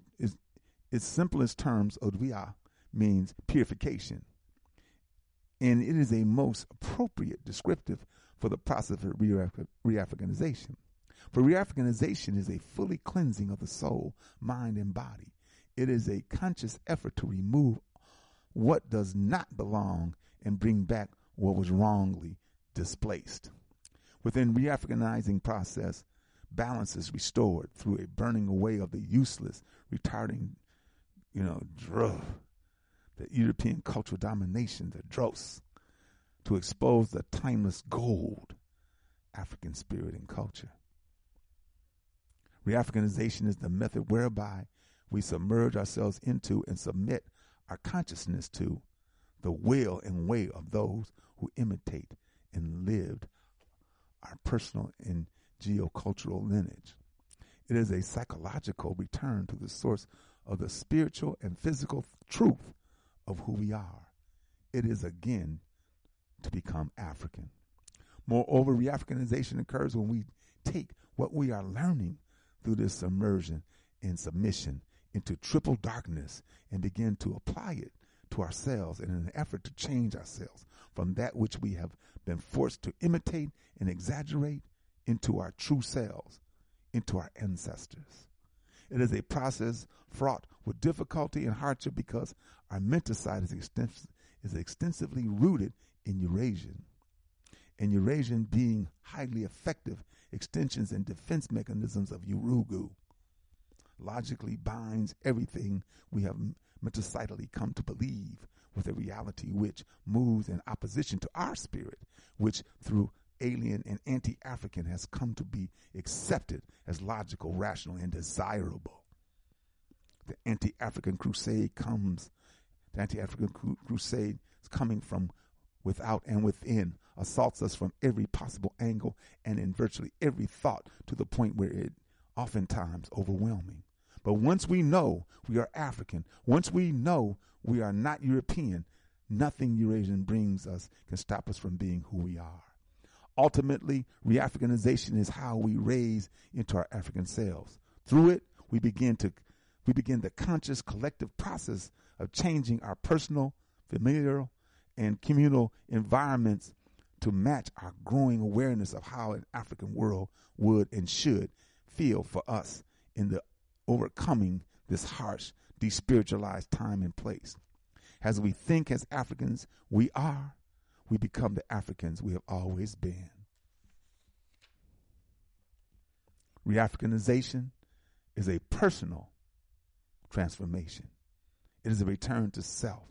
simplest terms, Owiya, means purification, and it is a most appropriate descriptive for the process of Reafricanization. For Reafricanization is a fully cleansing of the soul, mind, and body. It is a conscious effort to remove what does not belong and bring back what was wrongly displaced. Within Reafricanizing process, balance is restored through a burning away of the useless, retarding, drug, the European cultural domination, the dross, to expose the timeless gold, African spirit and culture. Reafricanization is the method whereby we submerge ourselves into and submit our consciousness to the will and way of those who imitate and lived our personal and geocultural lineage. It is a psychological return to the source of the spiritual and physical truth of who we are. It is again to become African. Moreover, Reafricanization occurs when we take what we are learning through this submersion and submission into triple darkness and begin to apply it to ourselves in an effort to change ourselves from that which we have been forced to imitate and exaggerate into our true selves, into our ancestors. It is a process fraught with difficulty and hardship because our mental side is extensively rooted in Eurasian, and Eurasian being highly effective extensions and defense mechanisms of Urugu, logically binds everything we have metacidally come to believe with a reality which moves in opposition to our spirit, which through alien and anti-African has come to be accepted as logical, rational, and desirable. The anti-African crusade comes The anti-African crusade is coming from without and within, assaults us from every possible angle and in virtually every thought, to the point where it oftentimes overwhelming. But once we know we are African, once we know we are not European, nothing Eurasian brings us can stop us from being who we are. Ultimately, re-Africanization is how we raise into our African selves. Through it, we begin the conscious collective process of changing our personal, familial, and communal environments to match our growing awareness of how an African world would and should feel for us in the overcoming this harsh, despiritualized time and place. As we think as Africans we become the Africans we have always been. Re-Africanization is a personal transformation. It is a return to self.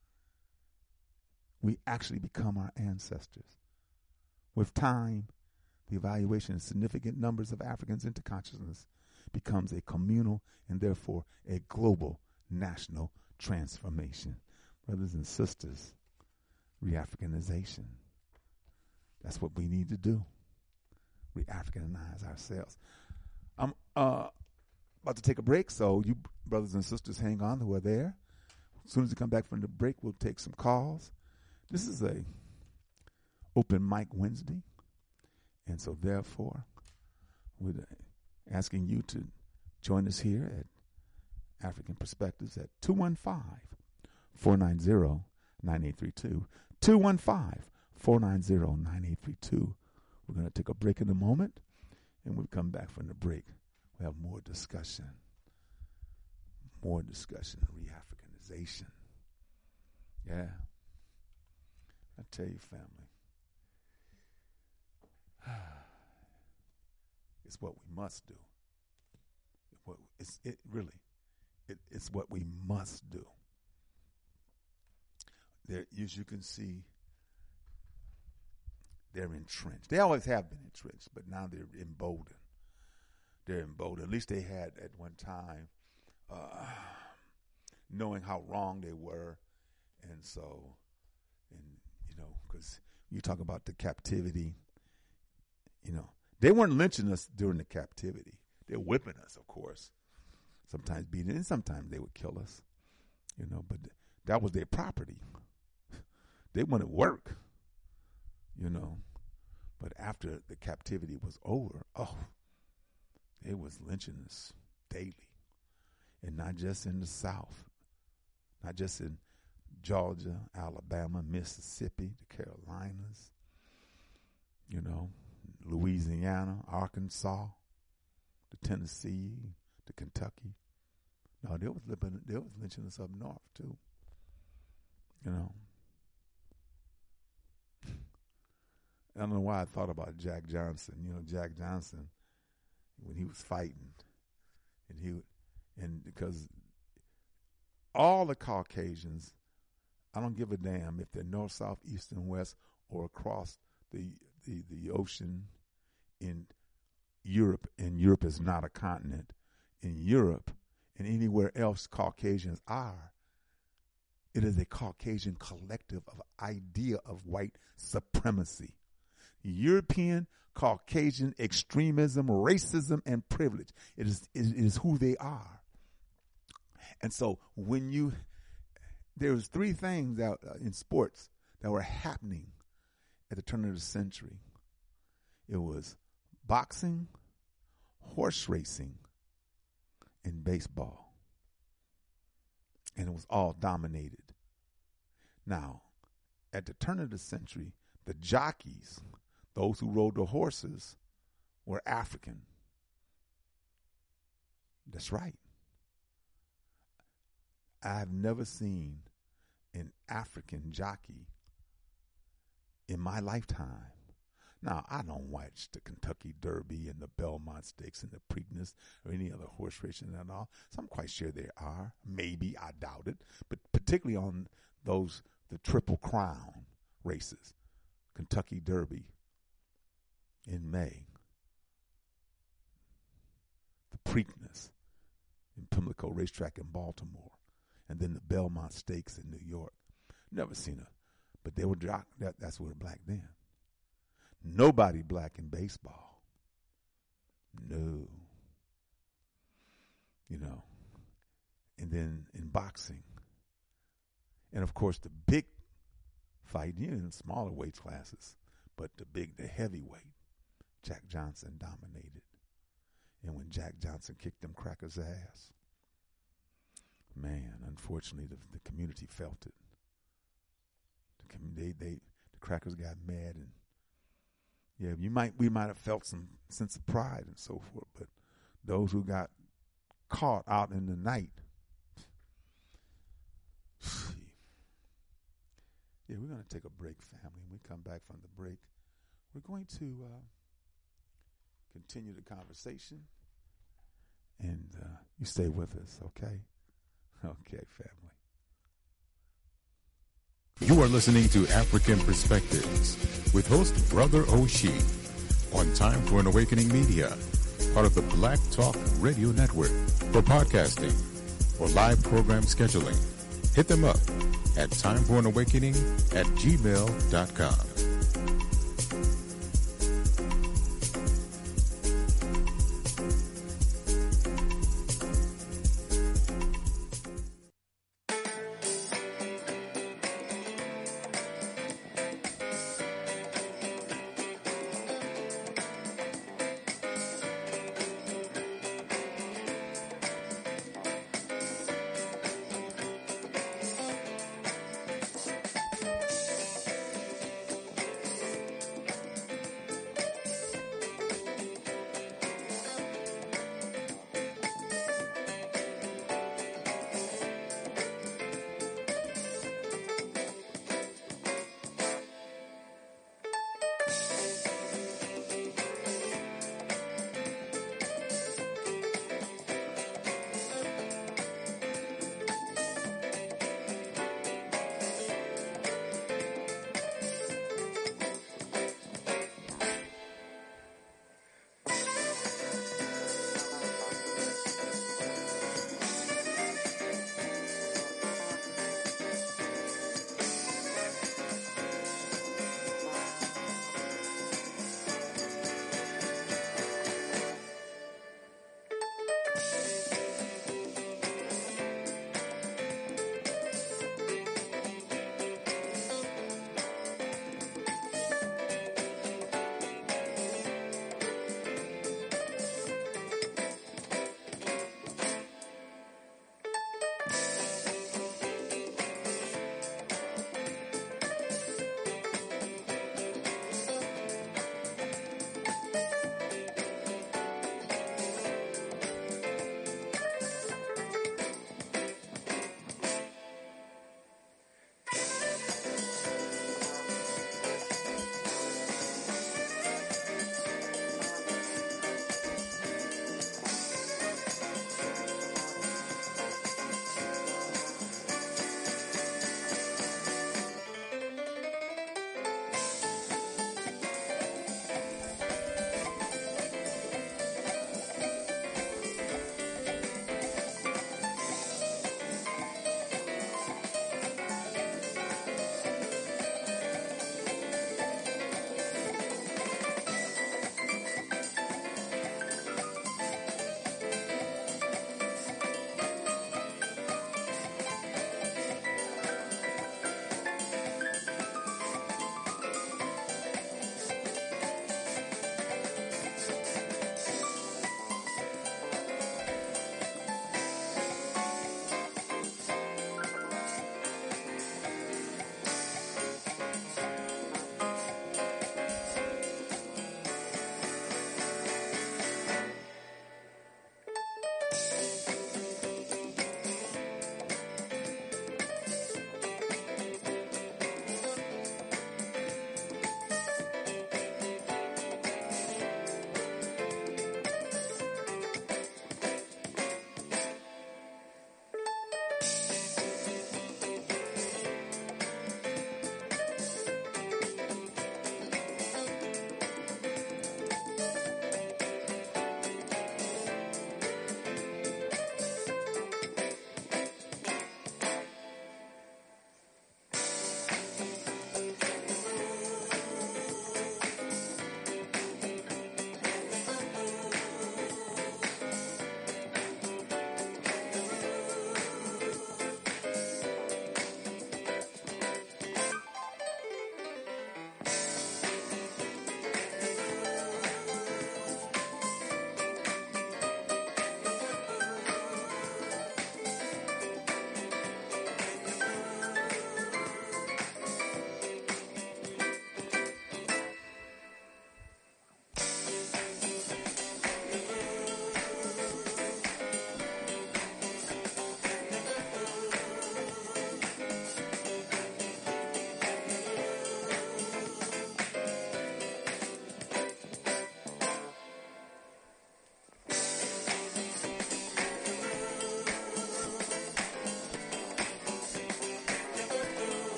We actually become our ancestors. With time, the evaluation of significant numbers of Africans into consciousness becomes a communal and therefore a global national transformation. Brothers and sisters, re-Africanization. That's what we need to do. Re-Africanize ourselves. I'm about to take a break, so you brothers and sisters hang on who are there. As soon as we come back from the break, we'll take some calls. This is a open mic Wednesday, and so therefore we're asking you to join us here at African Perspectives at 215-490-9832. 215-490-9832. We're going to take a break in a moment, and when we come back from the break, we'll have more discussion. More discussion, re-Africanization. Yeah. I tell you, family, it's what we must do. It's what we must do. There, as you can see, they're entrenched. They always have been entrenched, but now they're emboldened. They're emboldened. At least they had at one time, knowing how wrong they were, and so, because you talk about the captivity, they weren't lynching us during the captivity. They're whipping us, of course, sometimes beating, and sometimes they would kill us, but that was their property. They wanted work, but after the captivity was over, they was lynching us daily, and not just in the South, not just in Georgia, Alabama, Mississippi, the Carolinas, Louisiana, Arkansas, the Tennessee, the Kentucky. No, they was lynching us up north too. I don't know why I thought about Jack Johnson. Jack Johnson, when he was fighting, and because all the Caucasians, I don't give a damn if they're north, south, east, and west, or across the ocean in Europe, and Europe is not a continent. In Europe and anywhere else Caucasians are, it is a Caucasian collective of idea of white supremacy. European Caucasian extremism, racism, and privilege. It is who they are. And so there was three things that in sports that were happening at the turn of the century. It was boxing, horse racing, and baseball. And it was all dominated. Now, at the turn of the century, the jockeys, those who rode the horses, were African. That's right. I've never seen an African jockey in my lifetime. Now, I don't watch the Kentucky Derby and the Belmont Stakes and the Preakness or any other horse racing and all. So I'm quite sure there are. Maybe, I doubt it. But particularly on the Triple Crown races, Kentucky Derby in May, the Preakness in Pimlico Racetrack in Baltimore, and then the Belmont Stakes in New York. Never seen her, but they were that's what black then. Nobody black in baseball. No. You know. And then in boxing. And of course the big fight, in smaller weight classes, but the heavyweight, Jack Johnson dominated. And when Jack Johnson kicked them crackers' ass, man, unfortunately the community felt it. The crackers got mad, and we might have felt some sense of pride and so forth, but those who got caught out in the night, we're going to take a break, family. When we come back from the break, we're going to continue the conversation, and you stay with us, okay? Okay, family. You are listening to African Perspectives with host Brother Oshie on Time for an Awakening Media, part of the Black Talk Radio Network. For podcasting or live program scheduling, hit them up at timeforanawakening@gmail.com.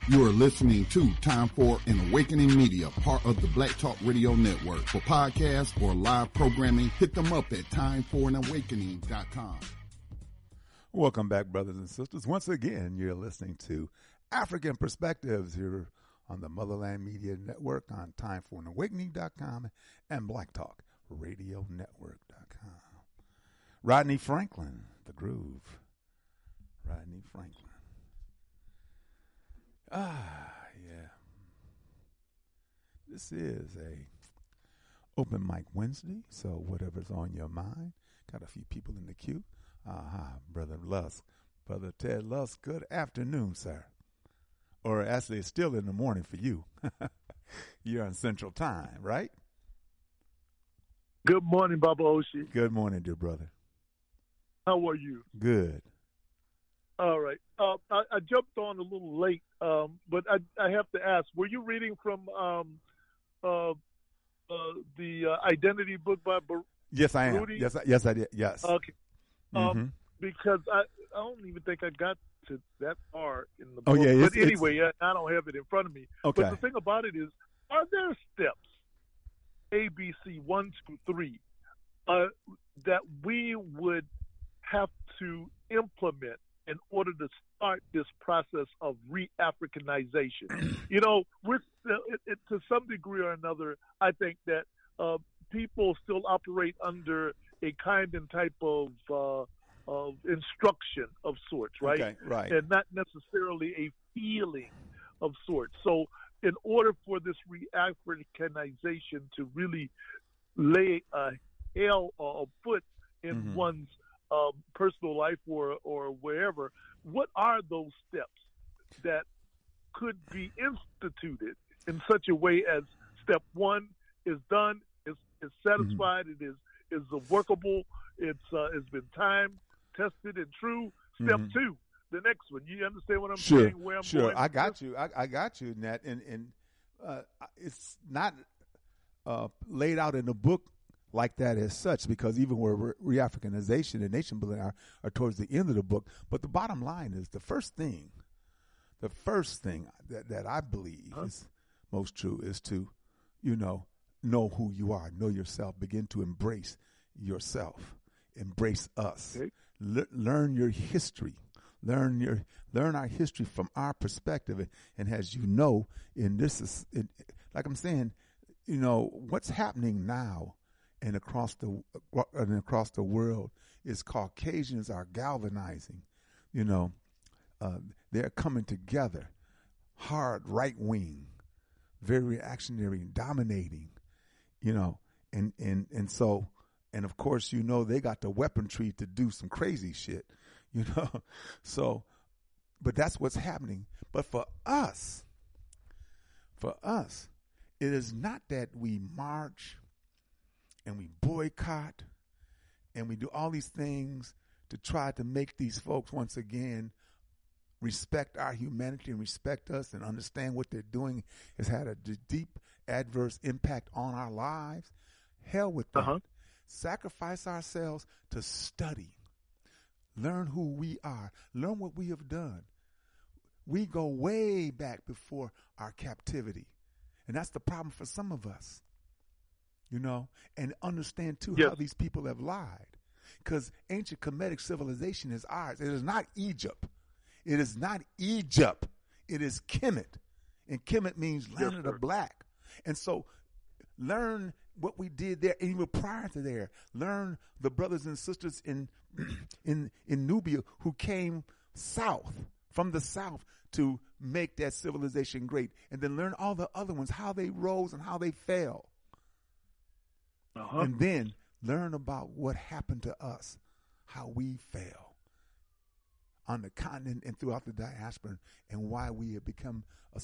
You are listening to Time for an Awakening Media, part of the Black Talk Radio Network. For podcasts or live programming, hit them up at timeforanawakening.com. Welcome back, brothers and sisters. Once again, you're listening to African Perspectives here on the Motherland Media Network on timeforanawakening.com and blacktalkradionetwork.com. Rodney Franklin, The Groove. Rodney Franklin. Yeah. This is a open mic Wednesday, so whatever's on your mind. Got a few people in the queue. Brother Lusk. Brother Ted Lusk, good afternoon, sir. Or actually, it's still in the morning for you. You're on Central Time, right? Good morning, Baba Oshi. Good morning, dear brother. How are you? Good. All right. I jumped on a little late, but I have to ask, were you reading from the Identity book by Yes, I am. Rudy? Yes, I did. Yes. Okay. Because I don't even think I got to that far in the book. Oh, yeah. But anyway, I don't have it in front of me. Okay. But the thing about it is, are there steps, A, B, C, 1, 2, 3, that we would have to implement in order to start this process of re-Africanization? You know, to some degree or another, I think that people still operate under a kind and type of instruction of sorts, right? Okay, right. And not necessarily a feeling of sorts. So in order for this re-Africanization to really lay a foot in one's personal life or wherever, what are those steps that could be instituted in such a way as step one is done, is satisfied, it is workable, it's been time tested and true. Step two, the next one. You understand what I'm saying? Where I'm going? I got you. I got you, Nat. And it's not laid out in the book like that as such, because even where re-Africanization and nation building are towards the end of the book. But the bottom line is the first thing that I believe is most true is to, know who you are, know yourself, begin to embrace yourself, embrace us, learn your history, learn our history from our perspective. And as you know, like I'm saying, what's happening now and across the world is Caucasians are galvanizing. They're coming together, hard right wing, very reactionary, dominating. And so, and of course, they got the weaponry to do some crazy shit. So, but that's what's happening. But for us, it is not that we march and we boycott and we do all these things to try to make these folks once again respect our humanity and respect us and understand what they're doing has had a deep adverse impact on our lives. Hell with that. Sacrifice ourselves to study, learn who we are, learn what we have done. We go way back before our captivity. And that's the problem for some of us, and understand too how these people have lied. Because ancient Kemetic civilization is ours. It is not Egypt. It is not Egypt. It is Kemet. And Kemet means land of the black. And so learn what we did there, and even prior to there. Learn the brothers and sisters in Nubia who came from the south to make that civilization great. And then learn all the other ones, how they rose and how they fell. And then learn about what happened to us, how we fell on the continent and throughout the diaspora, and why we have become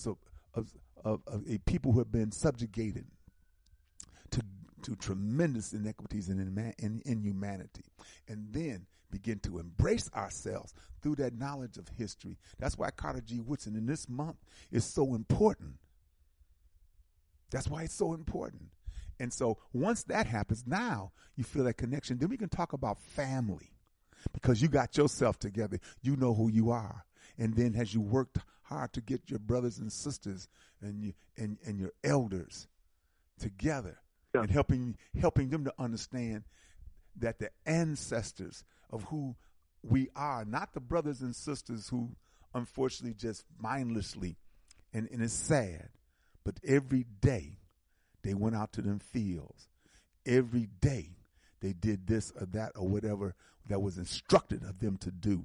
a people who have been subjugated to tremendous inequities in humanity, and then begin to embrace ourselves through that knowledge of history. That's why Carter G. Woodson in this month is so important. That's why it's so important. And so once that happens, now you feel that connection. Then we can talk about family, because you got yourself together. You know who you are. And then as you worked hard to get your brothers and sisters and your elders together and helping them to understand that the ancestors of who we are, not the brothers and sisters who unfortunately just mindlessly, and it's sad, but every day they went out to them fields. Every day they did this or that or whatever that was instructed of them to do.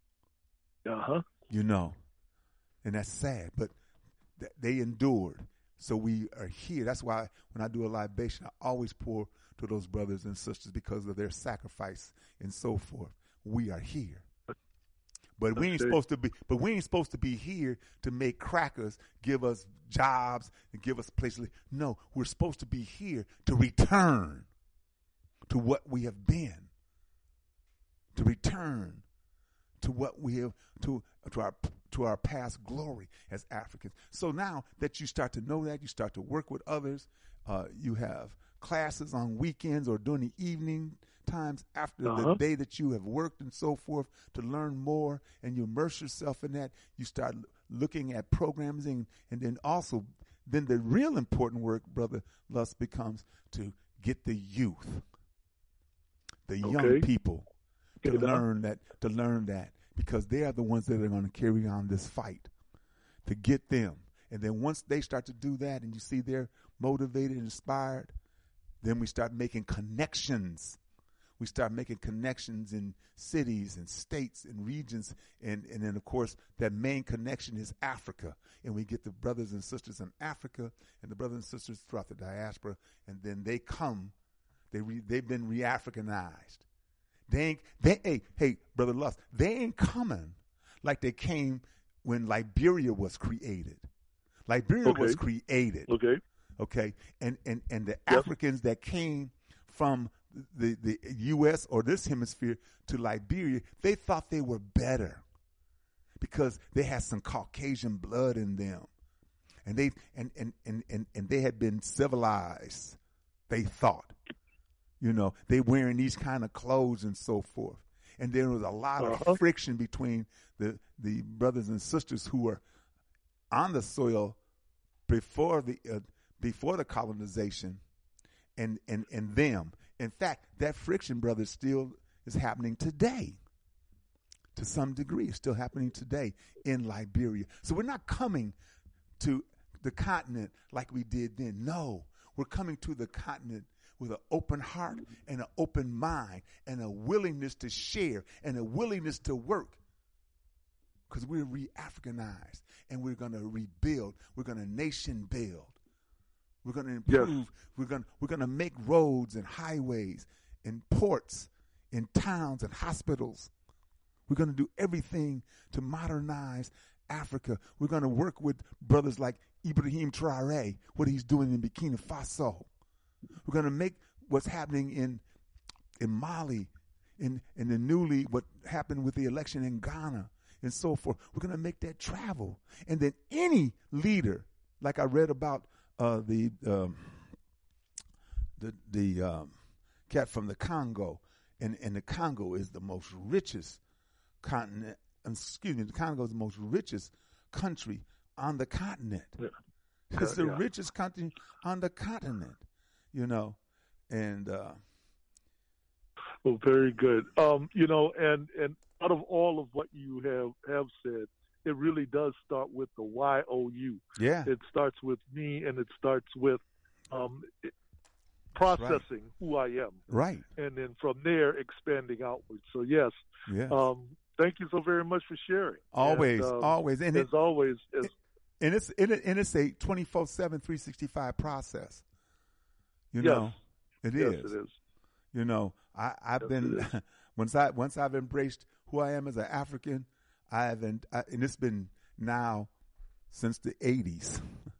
You know, and that's sad, but they endured. So we are here. That's why when I do a libation, I always pour to those brothers and sisters because of their sacrifice and so forth. We are here. But we ain't supposed to be. But we ain't supposed to be here to make crackers, give us jobs, and give us places. No, we're supposed to be here to return to what we have been. To return to what we have to our past glory as Africans. So now that you start to know that, you start to work with others. You have classes on weekends or during the evening times after the day that you have worked and so forth to learn more, and you immerse yourself in that. You start looking at programs, and then also then the real important work, Brother Luss, becomes to get the youth, the young people to learn that because they are the ones that are going to carry on this fight, to get them. And then once they start to do that and you see they're motivated and inspired, then we start making connections. We start making connections in cities and states and regions. And then, of course, that main connection is Africa. And we get the brothers and sisters in Africa and the brothers and sisters throughout the diaspora. And then they come. They've been re-Africanized. Hey, Brother Luss, they ain't coming like they came when Liberia was created. Liberia was created. Okay. And the Africans that came from the U.S. or this hemisphere to Liberia, they thought they were better because they had some Caucasian blood in them, and they had been civilized. They thought, they wearing these kind of clothes and so forth, and there was a lot of friction between the brothers and sisters who were on the soil before the colonization and them. In fact, that friction, brother, still is happening today. To some degree, it's still happening today in Liberia. So we're not coming to the continent like we did then. No, we're coming to the continent with an open heart and an open mind and a willingness to share and a willingness to work. Because we're re-Africanized and we're going to rebuild. We're going to nation build. We're going to improve. Yes. We're going to make roads and highways and ports and towns and hospitals. We're going to do everything to modernize Africa. We're going to work with brothers like Ibrahim Traoré, what he's doing in Burkina Faso. We're going to make what's happening in Mali, in the what happened with the election in Ghana and so forth. We're going to make that travel. And then any leader, like I read about the cat from the Congo, and the Congo is the most richest continent. The Congo is the most richest country on the continent. Yeah. It's the richest country on the continent, and well, very good. And out of all of what you have said, it really does start with the YOU. Yeah. It starts with me, and it starts with processing who I am. Right. And then from there, expanding outward. So, yes. Thank you so very much for sharing. Always. And as always. And it's a 24/7, 365 process. It is. Yes, it is. I've been once I've embraced who I am as an African, and it's been now since the 80s.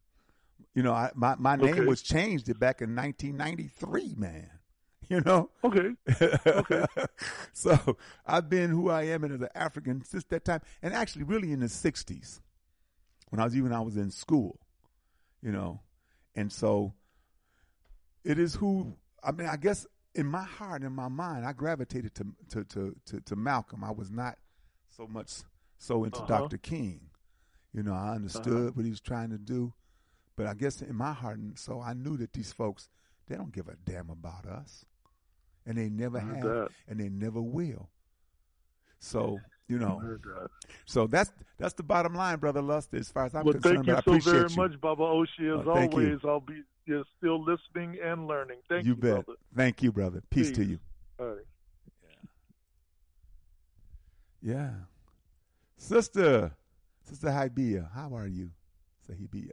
My name was changed back in 1993, man. Okay. So I've been who I am as an African since that time, and actually really in the 60s when I was in school, and so it is who, I guess in my heart, in my mind, I gravitated to Malcolm. I was not so much so into Dr. King, You know, I understood what he was trying to do, but I guess in my heart and soul, I knew that these folks, they don't give a damn about us, and they never have, and they never will. So, you know, so that's the bottom line, Brother Luster, as far as I'm concerned. Thank you so very you. much, Baba Oshie. As always, I'll be still listening and learning. Thank you, bet. brother. Thank you, brother. Peace to you. All right. Yeah. Sister Hibia, how are you? Sahibia.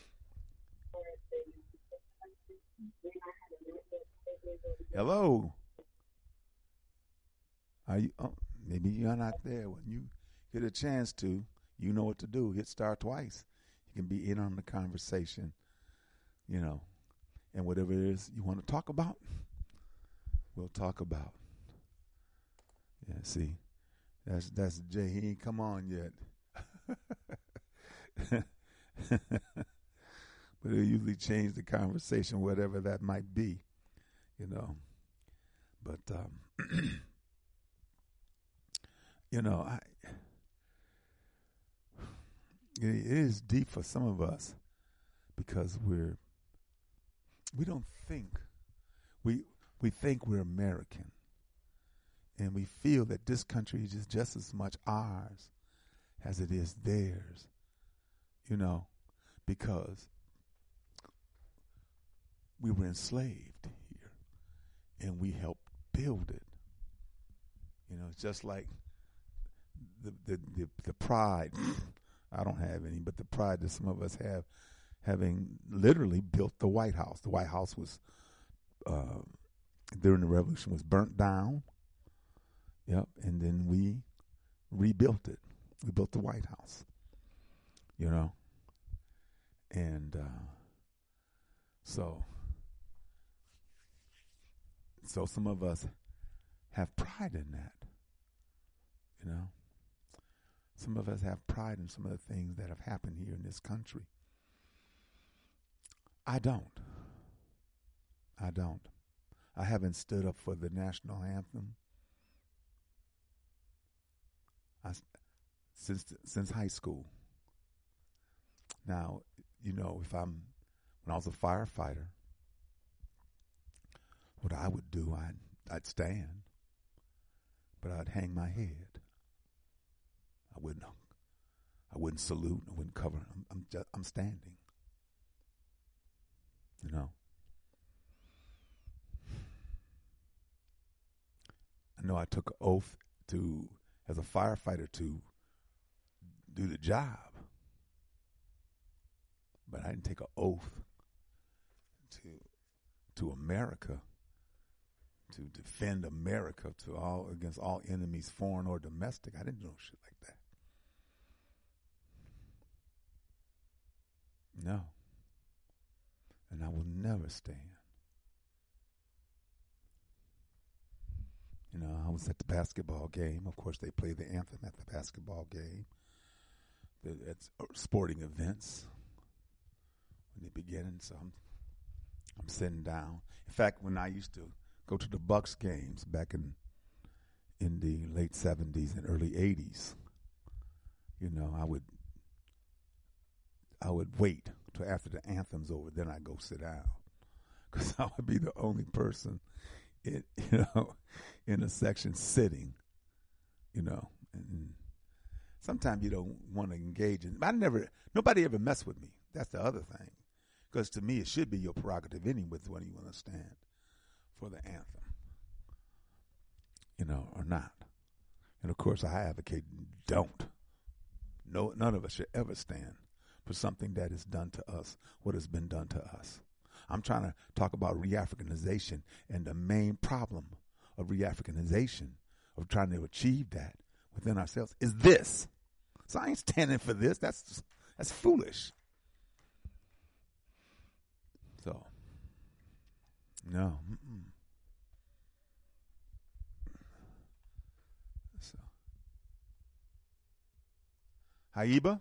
Hello. Are you? Oh, maybe you're not there. When you get a chance to, you know what to do. Hit star twice. You can be in on the conversation, you know, and whatever it is you want to talk about, we'll talk about. Yeah, see, that's Jay. He ain't come on yet. But it'll usually change the conversation, whatever that might be, you know. But you know, it is deep for some of us because we don't think we think we're American, and we feel that this country is just as much ours as it is theirs, you know, because we were enslaved here and we helped build it. You know, it's just like the pride. I don't have any, but the pride that some of us have, having literally built the White House. The White House was, during the Revolution, was burnt down. Yep, and then we rebuilt it. We built the White House, you know. And so some of us have pride in that, you know. Some of us have pride in some of the things that have happened here in this country. I don't. I haven't stood up for the national anthem since high school. Now, you know, when I was a firefighter, what I would do, I'd stand, but I'd hang my head. I wouldn't salute. I wouldn't cover. I'm standing. You know. I know I took an oath as a firefighter to do the job, but I didn't take an oath to America, to defend America against all enemies, foreign or domestic. I didn't do no shit like that. No. And I will never stand. You know, I was at the basketball game. Of course, they play the anthem at the basketball game. It's sporting events when they begin. And so I'm sitting down. In fact, when I used to go to the Bucks games back in the late 70s and early 80s, you know, I would wait till after the anthem's over, then I go sit down, because I would be the only person in a section sitting, you know. And sometimes you don't want to engage in. Nobody ever messed with me. That's the other thing, because to me it should be your prerogative anyway when you want to stand for the anthem, you know, or not. And of course, I advocate don't. No, none of us should ever stand for something that is done to us, what has been done to us. I'm trying to talk about re-Africanization, and the main problem of re-Africanization, of trying to achieve that within ourselves, is this. So I ain't standing for this. That's foolish. So, no. So, Haiba?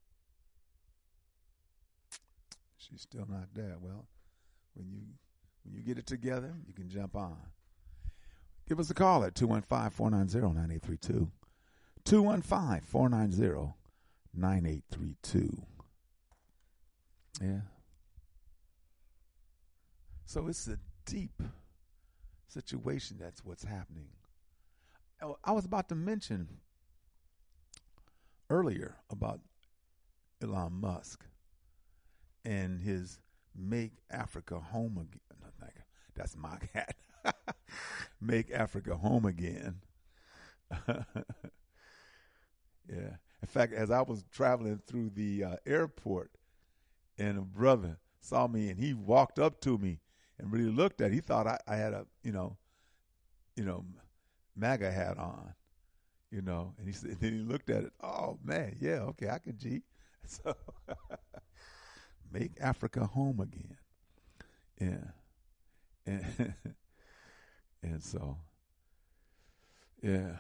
She's still not there. Well, when you get it together, you can jump on. Give us a call at 215-490-9832. 215-490-9832. 9832. Yeah. So it's a deep situation. That's what's happening. I was about to mention earlier about Elon Musk and his Make Africa Home Again. That's my cat. Make Africa Home Again. Yeah. In fact, as I was traveling through the airport, and a brother saw me, and he walked up to me and really looked at it. He thought I had a, MAGA hat on, and he said, then he looked at it. Oh man, yeah, okay, I can G. So, Make Africa Home Again. Yeah. And so, yeah.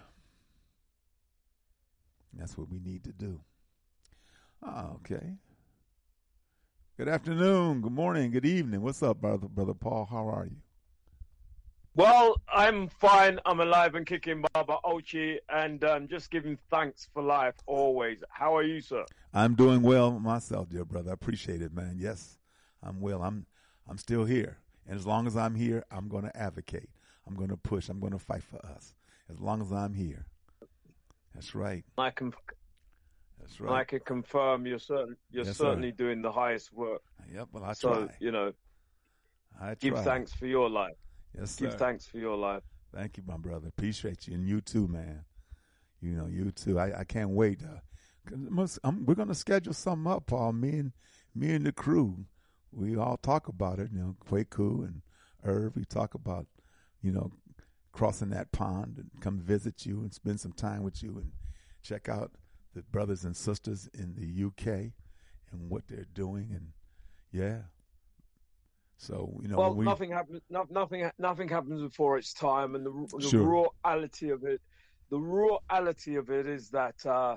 That's what we need to do. Oh, okay. Good afternoon, good morning, good evening. What's up, Brother Paul? How are you? Well, I'm fine. I'm alive and kicking, Baba Ochi, and just giving thanks for life always. How are you, sir? I'm doing well myself, dear brother. I appreciate it, man. Yes, I'm well. I'm still here. And as long as I'm here, I'm going to advocate. I'm going to push. I'm going to fight for us. As long as I'm here. That's right. That's right. I can confirm you're certainly doing the highest work. Yep, well, I try. So, I try. Give thanks for your life. Yes, sir. Give thanks for your life. Thank you, my brother. Appreciate you. And you too, man. You too. I can't wait. We're going to schedule something up, Paul. Me and the crew. We all talk about it. Kwaku and Irv, we talk about, crossing that pond and come visit you and spend some time with you and check out the brothers and sisters in the UK and what they're doing. And yeah. So, well, nothing happens. Nothing happens before its time, and the sure. reality of it. The reality of it is that, I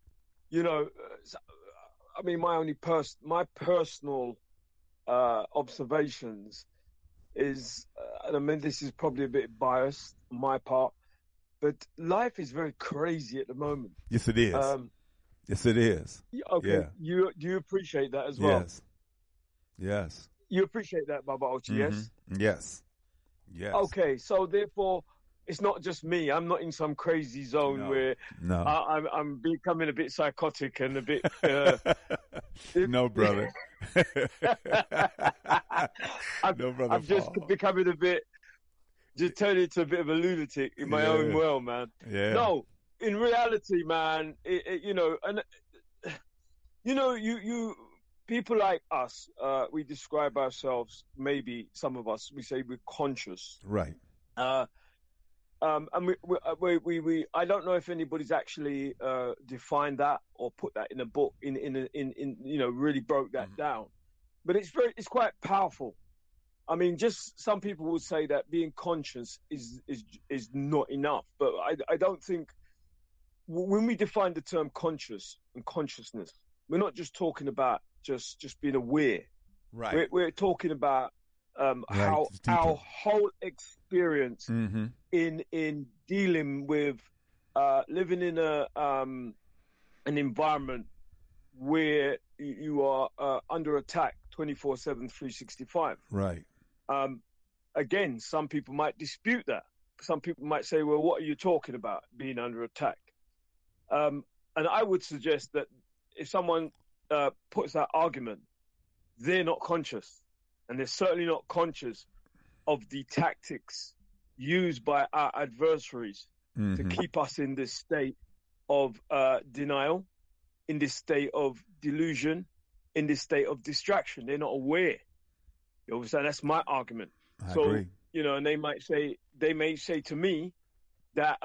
mean, my personal observations is, and I mean, this is probably a bit biased on my part, but life is very crazy at the moment. Yes, it is. Yes, it is. Okay. Yeah. Do you appreciate that as well? Yes. You appreciate that, Baba Ochi, yes? Yes. Okay, so therefore, it's not just me. I'm not in some crazy zone where I'm becoming a bit psychotic and a bit... no, brother. I'm just becoming a bit... Just turning into a bit of a lunatic in my own world, man. Yeah. No, in reality, man, people like us, we describe ourselves, maybe some of us, we say we're conscious. Right. And we I don't know if anybody's actually defined that or put that in a book, in really broke that down. But it's quite powerful. I mean, just some people would say that being conscious is not enough. But I don't think when we define the term conscious and consciousness, we're not just talking about just being aware. Right. We're talking about how our whole experience in dealing with living in an environment where you are under attack 24/7, 365. Right. Again, some people might dispute that. Some people might say, well, what are you talking about, being under attack? And I would suggest that if someone puts that argument, they're not conscious. And they're certainly not conscious of the tactics used by our adversaries to keep us in this state of denial, in this state of delusion, in this state of distraction. They're not aware. You understand? That's my argument. I agree. And they may say to me that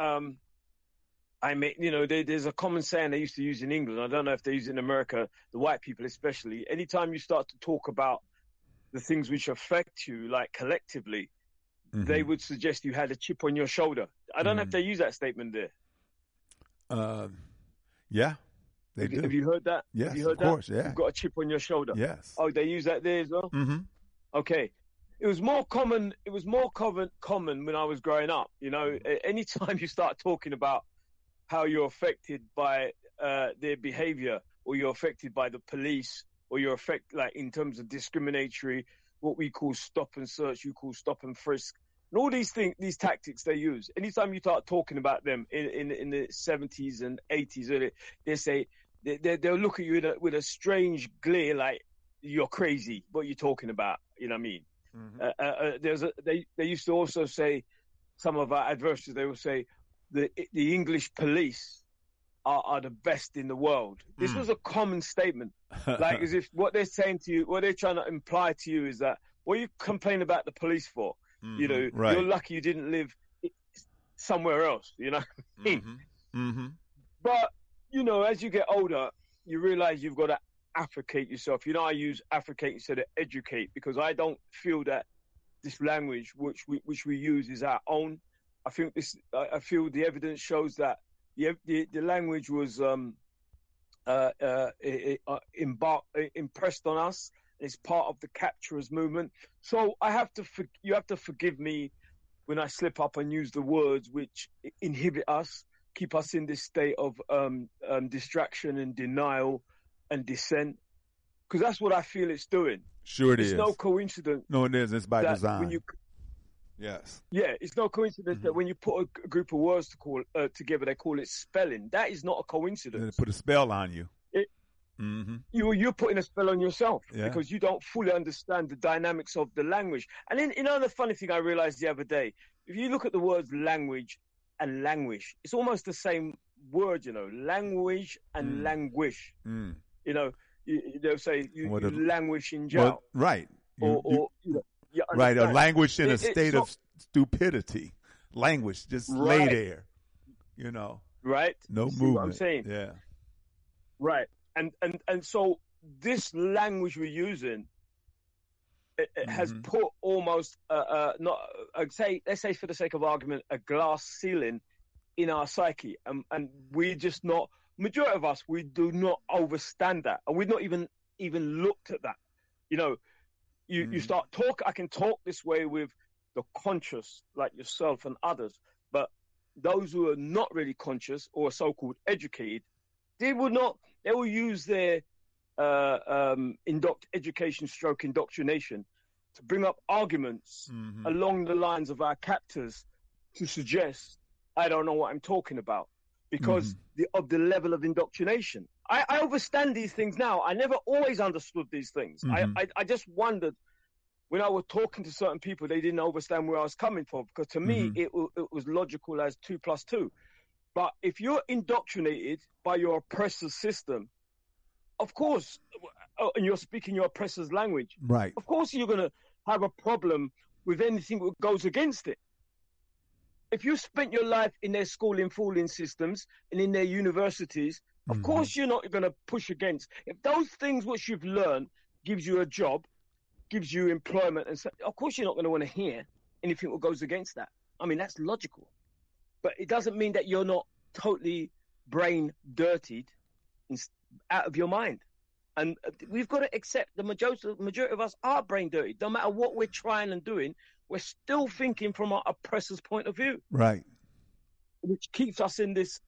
there's a common saying they used to use in England. I don't know if they use it in America, the white people especially. Anytime you start to talk about the things which affect you, like collectively, they would suggest you had a chip on your shoulder. I don't know if they use that statement there. Yeah, they do. Have you heard that? Yes, have you heard of course, that? yeah. You've got a chip on your shoulder. Yes. Oh, they use that there as well? Mm-hmm. Okay. It was more common when I was growing up. Anytime you start talking about how you're affected by their behavior or you're affected by the police, or you're affected, like, in terms of discriminatory, what we call stop and search, you call stop and frisk. And all these things, these tactics they use. Anytime you start talking about them in the 70s and 80s, they say, they'll look at you with a strange glare, like, you're crazy, what you're talking about, you know what I mean? They used to also say, some of our adversaries, they will say, the English police are the best in the world. This was a common statement. Like, as if what they're saying to you, what they're trying to imply to you is that, what are you complaining about the police for? You know, you're lucky you didn't live somewhere else, you know what I mean? But, you know, as you get older, you realize you've got to affricate yourself. You know, I use affricate instead of educate, because I don't feel that this language which we use is our own. I feel the evidence shows that the language was impressed on us. It's part of the capturers movement. So you have to forgive me when I slip up and use the words which inhibit us, keep us in this state of distraction and denial and dissent, because that's what I feel it's doing. Sure, it is. It's no coincidence. No, it isn't. It's by design. Yes. Yeah, it's no coincidence that when you put a group of words together, they call it spelling. That is not a coincidence. They put a spell on you. You're putting a spell on yourself because you don't fully understand the dynamics of the language. And then, you know, the funny thing I realized the other day, if you look at the words language and languish, it's almost the same word, you know, language and languish. You know, they'll say you languish in jail. Well, right. Or right, or languish in a state of stupidity. Language, just lay there, you know. Right. No you see movement. What I'm saying? Yeah. Right. And so this language we're using, it has put almost let's say for the sake of argument, a glass ceiling in our psyche, and we're just not. Majority of us, we do not understand that, and we've not even looked at that. You know, you start talk. I can talk this way with the conscious, like yourself and others, but those who are not really conscious or so-called educated, they will use their education stroke indoctrination to bring up arguments along the lines of our captors to suggest I don't know what I'm talking about because of the level of indoctrination. I understand these things now. I never always understood these things. I just wondered when I was talking to certain people, they didn't understand where I was coming from, because to me, it was logical as 2 + 2. But if you're indoctrinated by your oppressor's system, of course, and you're speaking your oppressor's language, right? Of course, you're going to have a problem with anything that goes against it. If you spent your life in their schooling systems and in their universities, of course, you're not going to push against. If those things which you've learned gives you a job, gives you employment, and so, of course, you're not going to want to hear anything that goes against that. I mean, that's logical. But it doesn't mean that you're not totally brain dirtied out of your mind. And we've got to accept the majority of us are brain dirty. No matter what we're trying and doing, we're still thinking from our oppressor's point of view. Right. Which keeps us in this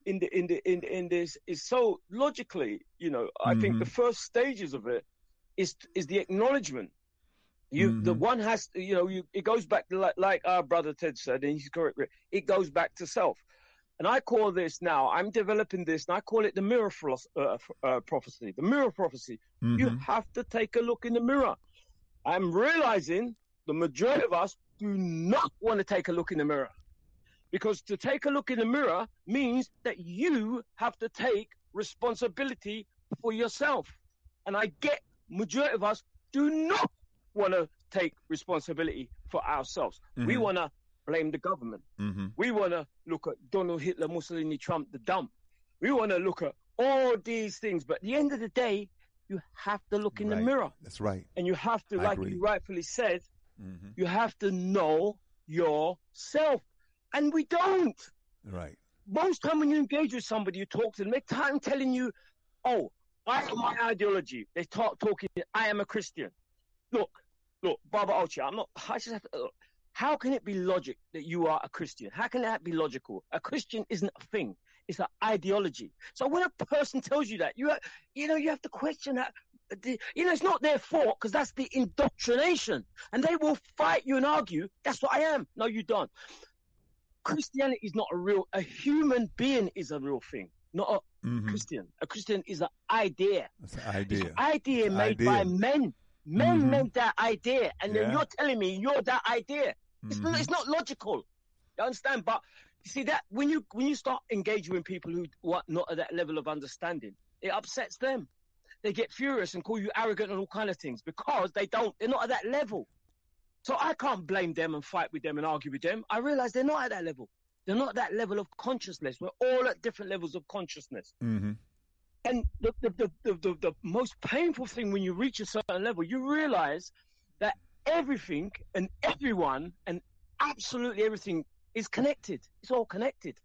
is so logically, you know, I think the first stages of it is the acknowledgement. The one has, you know, it goes back to like our brother Ted said, and he's correct. It goes back to self, and I call this now. I'm developing this, and I call it the mirror prophecy. The mirror prophecy. You have to take a look in the mirror. I'm realizing the majority of us do not want to take a look in the mirror, because to take a look in the mirror means that you have to take responsibility for yourself. And I get majority of us do not want to take responsibility for ourselves. We want to blame the government. We want to look at Donald, Hitler, Mussolini, Trump, the dump. We want to look at all these things. But at the end of the day, you have to look in the mirror. That's right. And you have to, like you rightfully said, you have to know yourself. And we don't. Right. Most time when you engage with somebody, you talk to them, they're telling you, oh, I have my ideology. They talking, I am a Christian. Look, Baba Ochi, how can it be logic that you are a Christian? How can that be logical? A Christian isn't a thing. It's an ideology. So when a person tells you that, you have to question that. It's not their fault, because that's the indoctrination, and they will fight you and argue. That's what I am. No, you don't. Christianity is not a human being is a real thing, not a Christian. A Christian is an idea. It's an idea. It's an idea made by men. Men made that idea, and then you're telling me you're that idea. It's not logical. You understand? But you see that when you start engaging with people who are not at that level of understanding, it upsets them. They get furious and call you arrogant and all kind of things, because they're not at that level. So I can't blame them and fight with them and argue with them. I realize they're not at that level. They're not at that level of consciousness. We're all at different levels of consciousness. And the most painful thing when you reach a certain level, you realize that everything and everyone and absolutely everything is connected. It's all connected.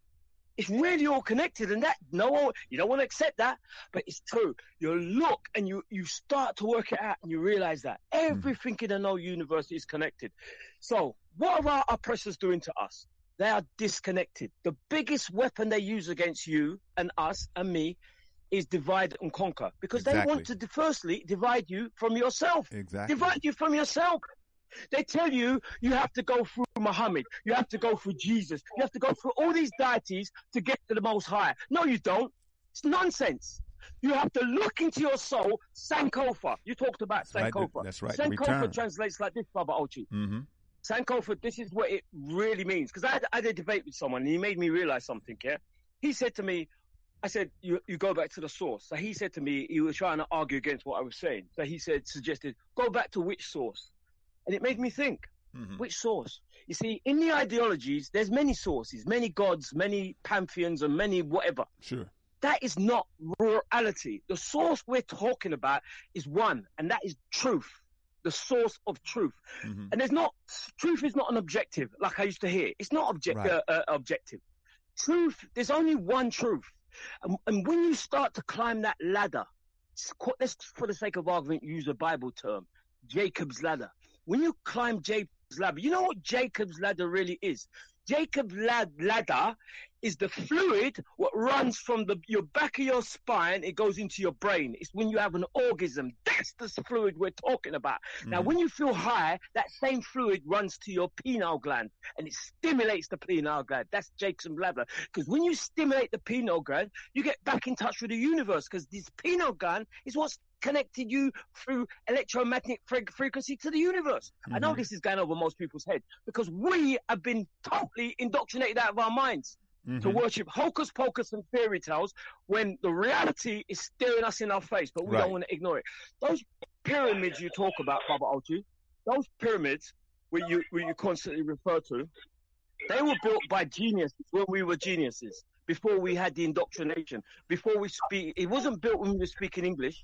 It's really all connected, and you don't want to accept that, but it's true. You look and you start to work it out, and you realize that everything in the known universe is connected. So what are our oppressors doing to us? They are disconnected. The biggest weapon they use against you and us and me is divide and conquer, because they want to firstly divide you from yourself. Divide you from yourself. They tell you have to go through Muhammad, you have to go through Jesus, you have to go through all these deities to get to the Most High. No, you don't. It's nonsense. You have to look into your soul. Sankofa. You talked about Sankofa. That's right. Sankofa translates like this, Baba Ochi. Sankofa, this is what it really means. Because I had a debate with someone, and he made me realize something, yeah? He said to me, I said, you go back to the source. So he said to me, he was trying to argue against what I was saying. So he suggested, go back to which source? And it made me think, which source? You see, in the ideologies, there's many sources, many gods, many pantheons, and many whatever. Sure. That is not reality. The source we're talking about is one, and that is truth, the source of truth. And truth is not an objective, like I used to hear. It's not objective. Truth, there's only one truth. And when you start to climb that ladder, let's, for the sake of argument, use a Bible term, Jacob's ladder. When you climb Jacob's ladder, you know what Jacob's ladder really is? Jacob's ladder is the fluid what runs from your back of your spine. It goes into your brain. It's when you have an orgasm. That's the fluid we're talking about. Now, when you feel high, that same fluid runs to your pineal gland, and it stimulates the pineal gland. That's Jacob's ladder. Because when you stimulate the pineal gland, you get back in touch with the universe, because this pineal gland is what's connected you through electromagnetic frequency to the universe. I know this is going over most people's head, because we have been totally indoctrinated out of our minds to worship hocus pocus and fairy tales, when the reality is staring us in our face, but we don't want to ignore it. Those pyramids you talk about, Baba Ochi, those pyramids where you constantly refer to, they were built by geniuses when we were geniuses, before we had the indoctrination, before we speak. It wasn't built when we were speaking English.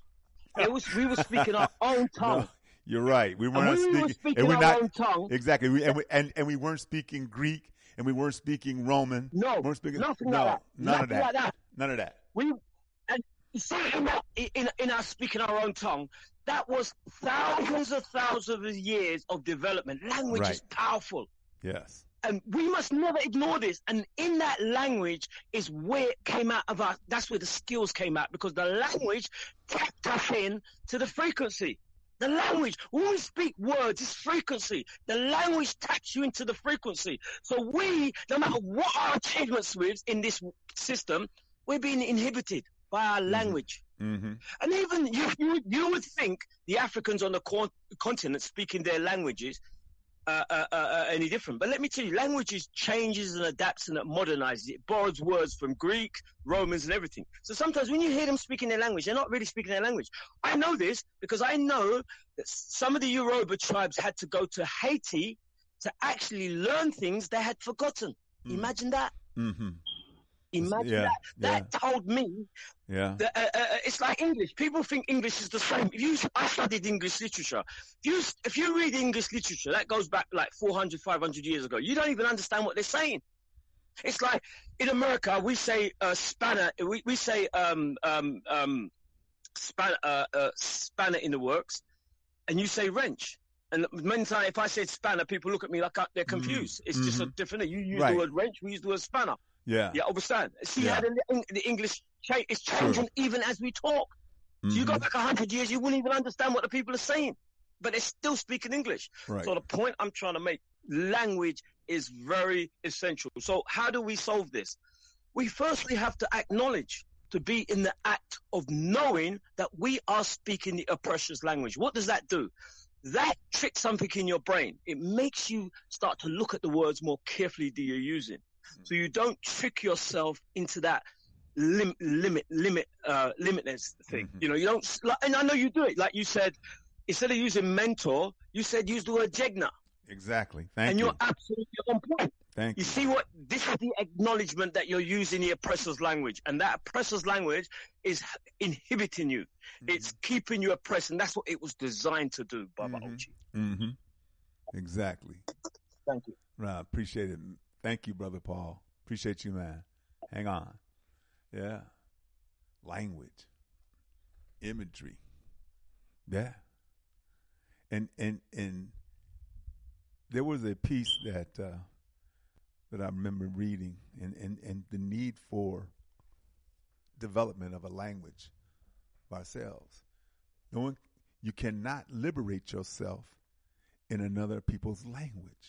We were speaking our own tongue. No, you're right. We weren't speaking our own tongue. Exactly. We weren't speaking Greek, and we weren't speaking Roman. No, we weren't speaking, nothing like that. None of that. None of that. And you see, in our speaking our own tongue, that was thousands of years of development. Language is powerful. Yes. And we must never ignore this. And in that language is where it came out of us. That's where the skills came out, because the language tapped us in to the frequency. The language, when we speak words, it's frequency. The language taps you into the frequency. So we, no matter what our achievements with in this system, we're being inhibited by our language. And even you would think the Africans on the continent speaking their languages any different. But let me tell you, languages changes and adapts and it modernizes. It borrows words from Greek, Romans, and everything. So sometimes when you hear them speaking their language, they're not really speaking their language. I know this because I know that some of the Yoruba tribes had to go to Haiti to actually learn things they had forgotten. Imagine that. Imagine that. That told me that, it's like English. People think English is the same. I studied English literature. If you read English literature, that goes back like 400, 500 years ago. You don't even understand what they're saying. It's like in America, we say spanner. We say spanner in the works, and you say wrench. And many times, if I say spanner, people look at me like they're confused. It's just a different. You use the word wrench, we use the word spanner. Yeah. You understand? See how the English is changing even as we talk. So you go back 100 years, you wouldn't even understand what the people are saying, but they're still speaking English. Right. So the point I'm trying to make, language is very essential. So how do we solve this? We firstly have to acknowledge, to be in the act of knowing that we are speaking the oppressor's language. What does that do? That tricks something in your brain. It makes you start to look at the words more carefully that you're using. So you don't trick yourself into that limitless thing. You know, you don't, and I know you do it. Like you said, instead of using mentor, you said use the word jegna. Exactly. Thank you. And you're absolutely on point. Thank you. You see what? This is the acknowledgement that you're using the oppressor's language, and that oppressor's language is inhibiting you. It's keeping you oppressed, and that's what it was designed to do, Baba Ochi. Exactly. Thank you. Right, appreciate it. Thank you, Brother Paul. Appreciate you, man. Hang on. Yeah. Language. Imagery. Yeah. And there was a piece that I remember reading, and the need for development of a language of ourselves. You cannot liberate yourself in another people's language.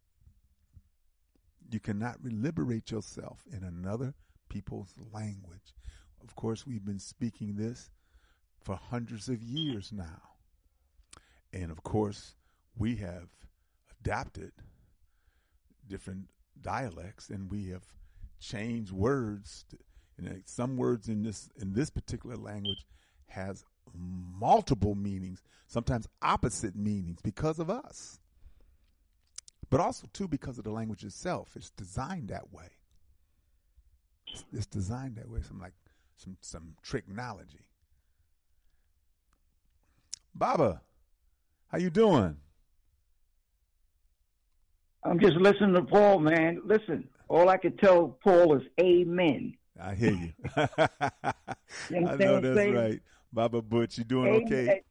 You cannot liberate yourself in another people's language. Of course, we've been speaking this for hundreds of years now. And of course, we have adapted different dialects, and we have changed words. Some words in this particular language has multiple meanings, sometimes opposite meanings because of us. But also, too, because of the language itself. It's designed that way. It's designed that way, some technology. Baba, how you doing? I'm just listening to Paul, man. Listen, all I can tell Paul is amen. I hear you. I know that's right. Baba Butch, you doing okay?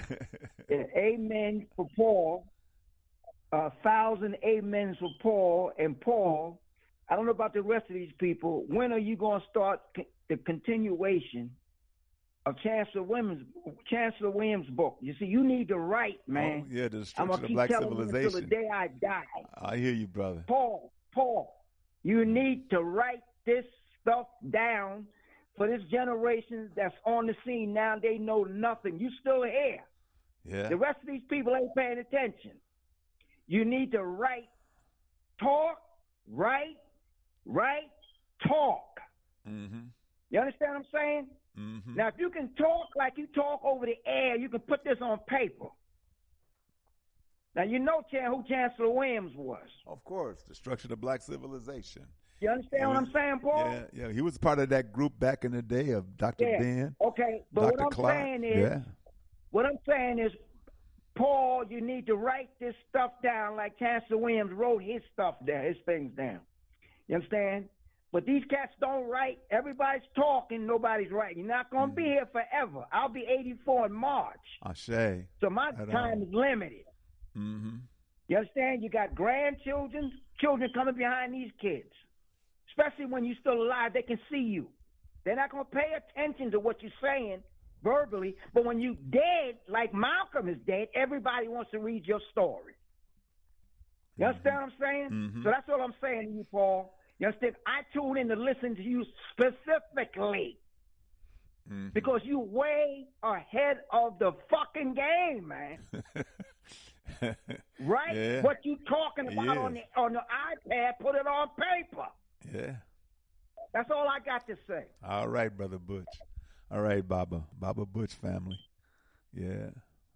Amen for Paul. 1,000 amens for Paul. And Paul, I don't know about the rest of these people. When are you going to start the continuation of Chancellor Williams' book? You see, you need to write, man. Oh, yeah, the Destruction of Black Civilization. Until the day I die. I hear you, brother. Paul, you need to write this stuff down for this generation that's on the scene now. They know nothing. You still here. Yeah. The rest of these people ain't paying attention. You need to write, talk, write, talk. You understand what I'm saying? Now, if you can talk like you talk over the air, you can put this on paper. Now, you know who Chancellor Williams was. Of course, Destruction of Black Civilization. You understand what I'm saying, Paul? Yeah. He was part of that group back in the day of Dr. Ben. Okay, but Dr. what I'm saying is, Paul, you need to write this stuff down like Chancellor Williams wrote his stuff down, his things down. You understand? But these cats don't write. Everybody's talking. Nobody's writing. You're not going to be here forever. I'll be 84 in March. Ashe. So my time is limited. You understand? You got grandchildren, children coming behind these kids. Especially when you're still alive, they can see you. They're not going to pay attention to what you're saying verbally, but when you dead, like Malcolm is dead, everybody wants to read your story. You understand what I'm saying? So that's what I'm saying to you, Paul. You understand? I tune in to listen to you specifically because you way ahead of the fucking game, man. Right? Yeah. What you talking about on the iPad, put it on paper. Yeah. That's all I got to say. All right, Brother Butch. All right, Baba Butch family. Yeah.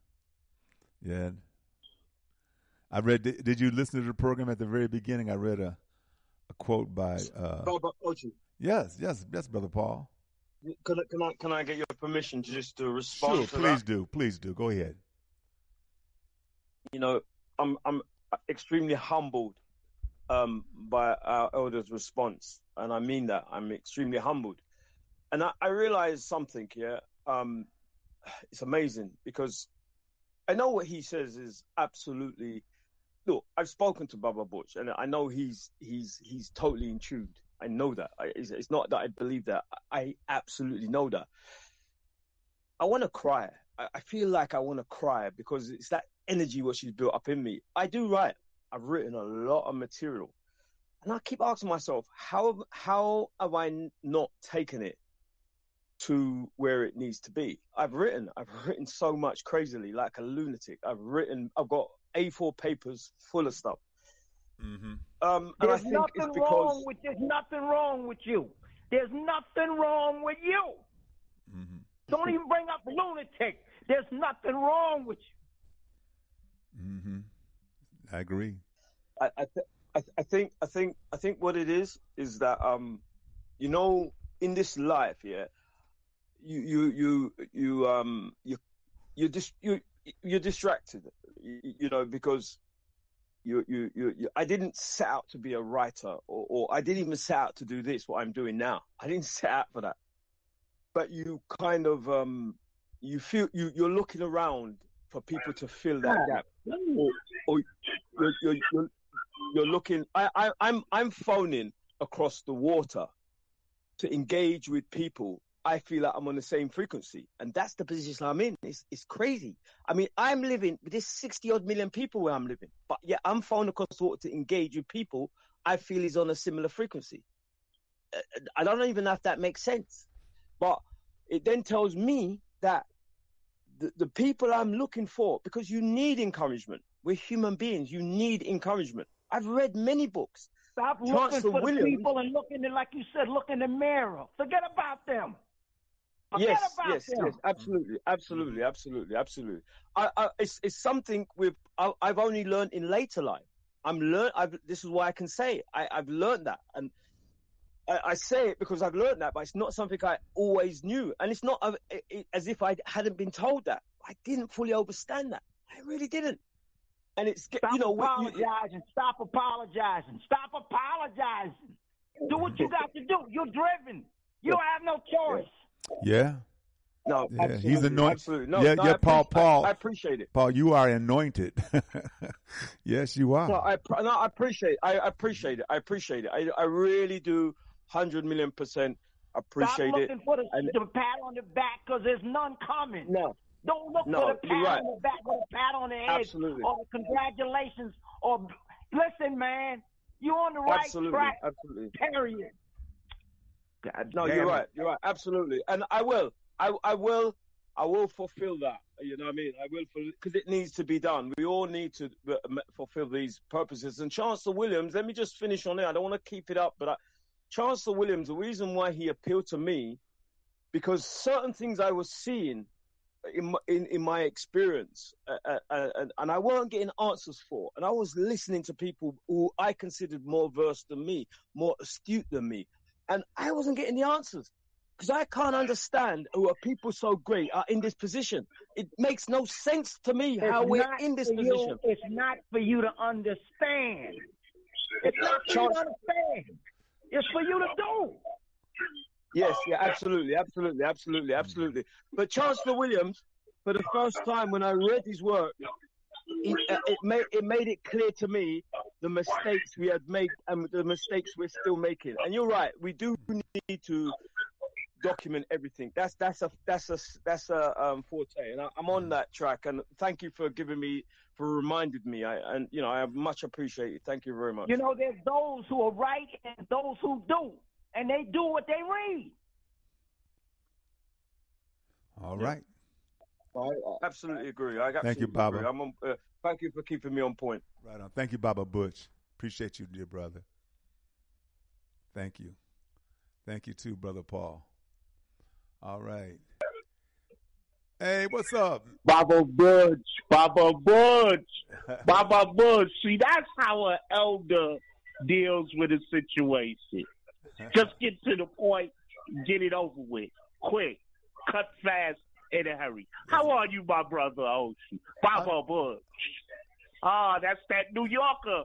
I read. Did you listen to the program at the very beginning? I read a quote by Baba Ochi. Yes, Brother Paul. Can I get your permission to respond? Sure, to please do. Go ahead. You know, I'm extremely humbled by our elders' response, and I mean that. I'm extremely humbled. And I realized something here. It's amazing because I know what he says is absolutely. Look, I've spoken to Baba Butch, and I know he's totally in tune. I know that. It's not that I believe that. I absolutely know that. I want to cry. I feel like I want to cry because it's that energy what she's built up in me. I do write. I've written a lot of material. And I keep asking myself, how have I not taken it to where it needs to be? I've written so much crazily, like a lunatic. I've got A4 papers full of stuff. Mm-hmm. There's nothing wrong with you. There's nothing wrong with you. Mm-hmm. Don't even bring up lunatic. There's nothing wrong with you. Mm-hmm. I agree. I think what it is that in this life, yeah, you're distracted, because I didn't set out to be a writer, or I didn't even set out to do this, what I'm doing now. I didn't set out for that. But you kind of, you feel, you're looking around for people to fill that gap. Or you're looking, I'm phoning across the water to engage with people. I feel like I'm on the same frequency. And that's the position I'm in. It's crazy. I mean, I'm living with this 60 odd million people where I'm living, but yeah, I'm phoning across the water to engage with people I feel is on a similar frequency. I don't even know if that makes sense, but it then tells me that the people I'm looking for, because you need encouragement. We're human beings. You need encouragement. I've read many books. Stop looking for the people and looking, like you said, look in the mirror. Forget about them. Yes, absolutely. It's something I've only learned in later life. This is why I can say it. I've learned that, and I say it because I've learned that, but it's not something I always knew, and it's not as if I hadn't been told that. I didn't fully understand that. I really didn't. And it's Stop apologizing. Stop apologizing. Do what you got to do. You're driven. You don't have no choice. Yeah. No, yeah. He's anointed. Absolutely. No, yeah, Paul. I appreciate it. Paul, you are anointed. Yes, you are. No, I appreciate it. I appreciate it. I really do. 100 million %. Appreciate it. Stop looking for the pat on the back, because there's none coming. No. Don't look for the pat on the back or the pat on the head. Absolutely. Or congratulations. Or listen, man, you're on the right track. Absolutely. Period. God, no, you're right. You're right. Absolutely. And I will fulfill that. You know what I mean? I will, because it needs to be done. We all need to fulfill these purposes. And Chancellor Williams, let me just finish on it. I don't want to keep it up, but Chancellor Williams, the reason why he appealed to me, because certain things I was seeing in my experience, and I weren't getting answers for, and I was listening to people who I considered more versed than me, more astute than me, and I wasn't getting the answers, because I can't understand how people so great are in this position. It makes no sense to me how we're in this position. It's not for you to understand. It's not for you to understand. It's for you to do. Yes, yeah, absolutely. But Chancellor Williams, for the first time when I read his work, it made it clear to me the mistakes we had made and the mistakes we're still making. And you're right, we do need to document everything. That's a forte, and I'm on that track. And thank you for reminding me. I much appreciate it. Thank you very much. There's those who are right and those who do. And they do what they read. All right. I absolutely agree. Thank you, Baba. Thank you for keeping me on point. Right on. Thank you, Baba Butch. Appreciate you, dear brother. Thank you. Thank you, too, Brother Paul. All right. Hey, what's up? Baba Butch. See, that's how an elder deals with a situation. Just get to the point, get it over with. Quick, cut fast, in a hurry. How are you, my brother, Oshie? Baba Butch. That's that New Yorker.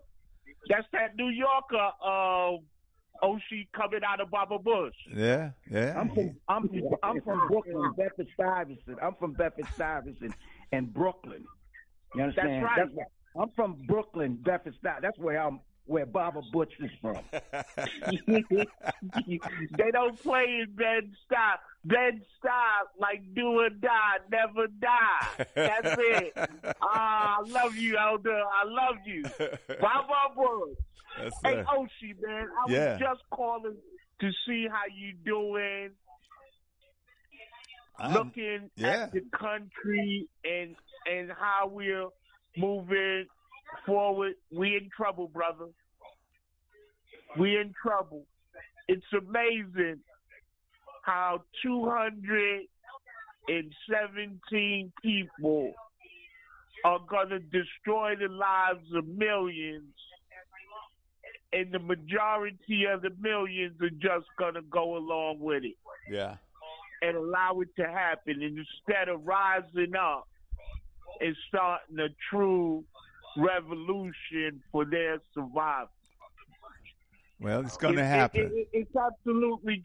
Oshie coming out of Baba Bush. Yeah. I'm from Brooklyn, Bedford-Stuyvesant. I'm from Bedford-Stuyvesant and Brooklyn. You understand? That's right. I'm from Brooklyn, Bedford-Stuyvesant. That's where I'm where Baba Butch is from. They don't play in Bed-Stuy. Bed-Stuy, like do or die, never die. That's it. I love you, Elder. I love you. Baba Butch. Hey, Oshie, man, I was just calling to see how you doing. Looking at the country and how we're moving forward. We in trouble, brother. We in trouble. It's amazing how 217 people are going to destroy the lives of millions, and the majority of the millions are just going to go along with it. Yeah. And allow it to happen. And instead of rising up and starting a true revolution for their survival. Well, it's going to happen. It's absolutely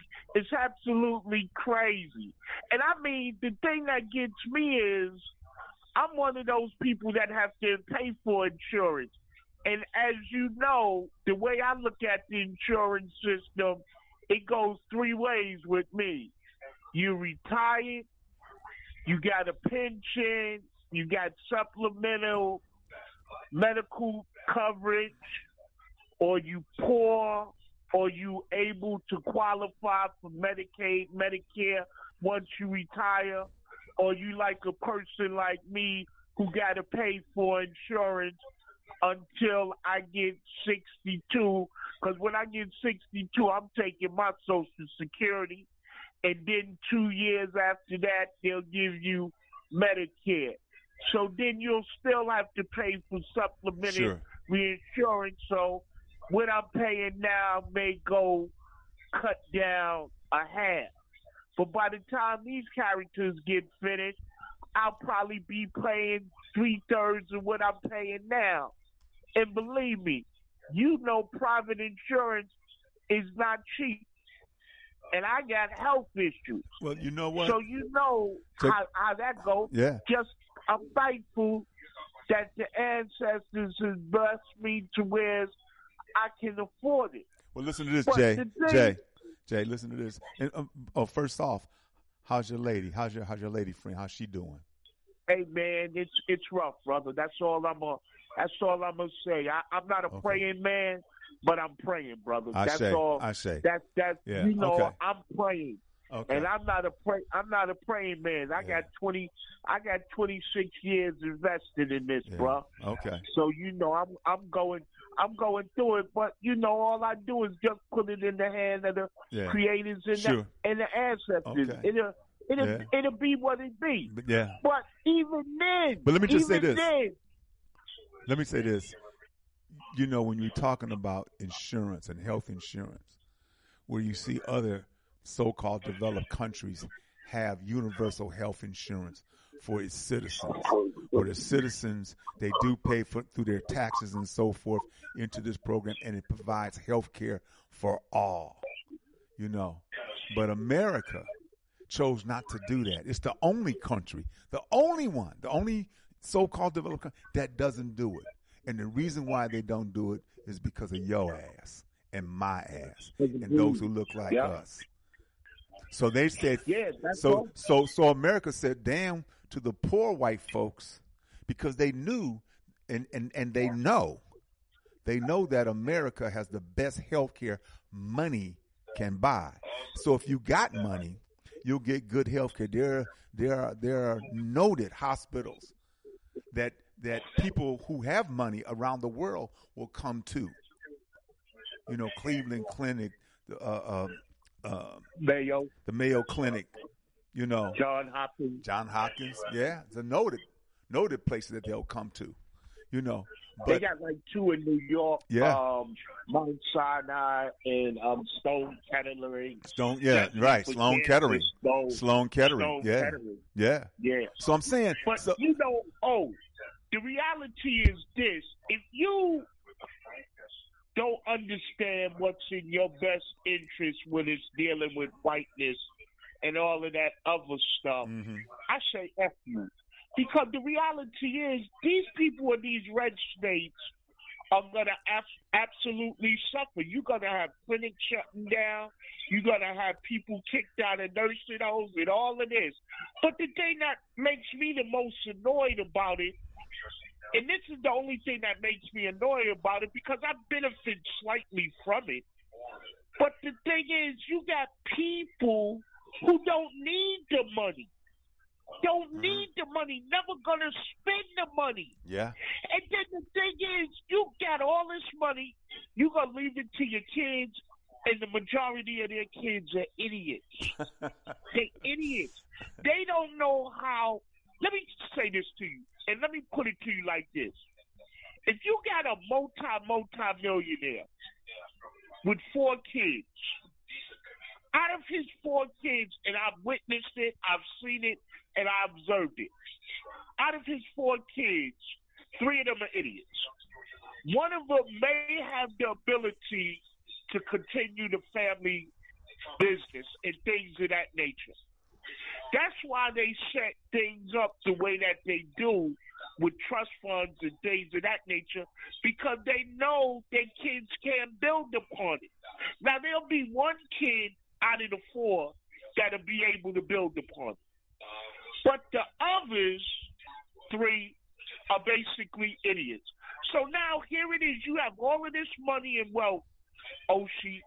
crazy. And I mean, the thing that gets me is I'm one of those people that have to pay for insurance. And as you know, the way I look at the insurance system, it goes three ways with me. You retired, you got a pension, you got supplemental medical coverage, or you poor, or you able to qualify for Medicaid, Medicare once you retire, or you like a person like me who got to pay for insurance until I get 62, because when I get 62, I'm taking my Social Security. And then 2 years after that, they'll give you Medicare. So then you'll still have to pay for supplemental reinsurance. So what I'm paying now may go cut down a half. But by the time these characters get finished, I'll probably be paying 3/3 of what I'm paying now. And believe me, you know private insurance is not cheap. And I got health issues. Well, you know what? So you know how that goes. Yeah. Just I'm thankful that the ancestors has blessed me to where I can afford it. Well, listen to this, but Jay, listen to this. And, first off, how's your lady? How's your lady friend? How's she doing? Hey man, it's rough, brother. That's all I'm gonna say. I'm not a praying man. But I'm praying, brother. That's all. That's yeah. You know, I'm praying. Okay. And I'm not a praying man. I got 26 years invested in this, bro. Okay. So you know, I'm going through it, but you know, all I do is just put it in the hand of the creators and the ancestors. Okay. It'll be what it be. Yeah. But even then, but let me just say this. Let me say this. You know, when you're talking about insurance and health insurance, where you see other so-called developed countries have universal health insurance for its citizens, where the citizens, they do pay through their taxes and so forth into this program, and it provides health care for all, you know. But America chose not to do that. It's the only country, the only so-called developed country that doesn't do it. And the reason why they don't do it is because of your ass and my ass and those who look like us. So they said, so America said, damn to the poor white folks, because they knew and they know that America has the best health care money can buy. So if you got money, you'll get good health care. There are noted hospitals that people who have money around the world will come to. You know, Cleveland Clinic, the Mayo Clinic, you know. John Hopkins. Yeah, it's a noted place that they'll come to, you know. But they got like two in New York, Mount Sinai and Sloan Kettering. Sloan Kettering. Sloan Kettering. Yeah. So I'm saying, but you know, the reality is this: if you don't understand what's in your best interest when it's dealing with whiteness and all of that other stuff, I say F you. Because the reality is, these people in these red states are going to absolutely suffer. You're going to have clinics shutting down. You're going to have people kicked out of nursing homes and all of this. But the thing that makes me the most annoyed about it, and this is the only thing that makes me annoyed about it because I benefit slightly from it. But the thing is, you got people who don't need the money. Don't need the money, never gonna spend the money. Yeah. And then the thing is, you got all this money, you gonna leave it to your kids, and the majority of their kids are idiots. They're idiots. They don't know how. Let me say this to you, and let me put it to you like this. If you got a multi-millionaire with 4 kids, out of his 4 kids, and I've witnessed it, I've seen it, and I observed it. Out of his 4 kids, 3 of them are idiots. One of them may have the ability to continue the family business and things of that nature. That's why they set things up the way that they do with trust funds and things of that nature, because they know their kids can't build upon it. Now, there'll be 1 kid out of the 4 that'll be able to build upon it. But the others 3 are basically idiots. So now here it is. You have all of this money and wealth, Oshi,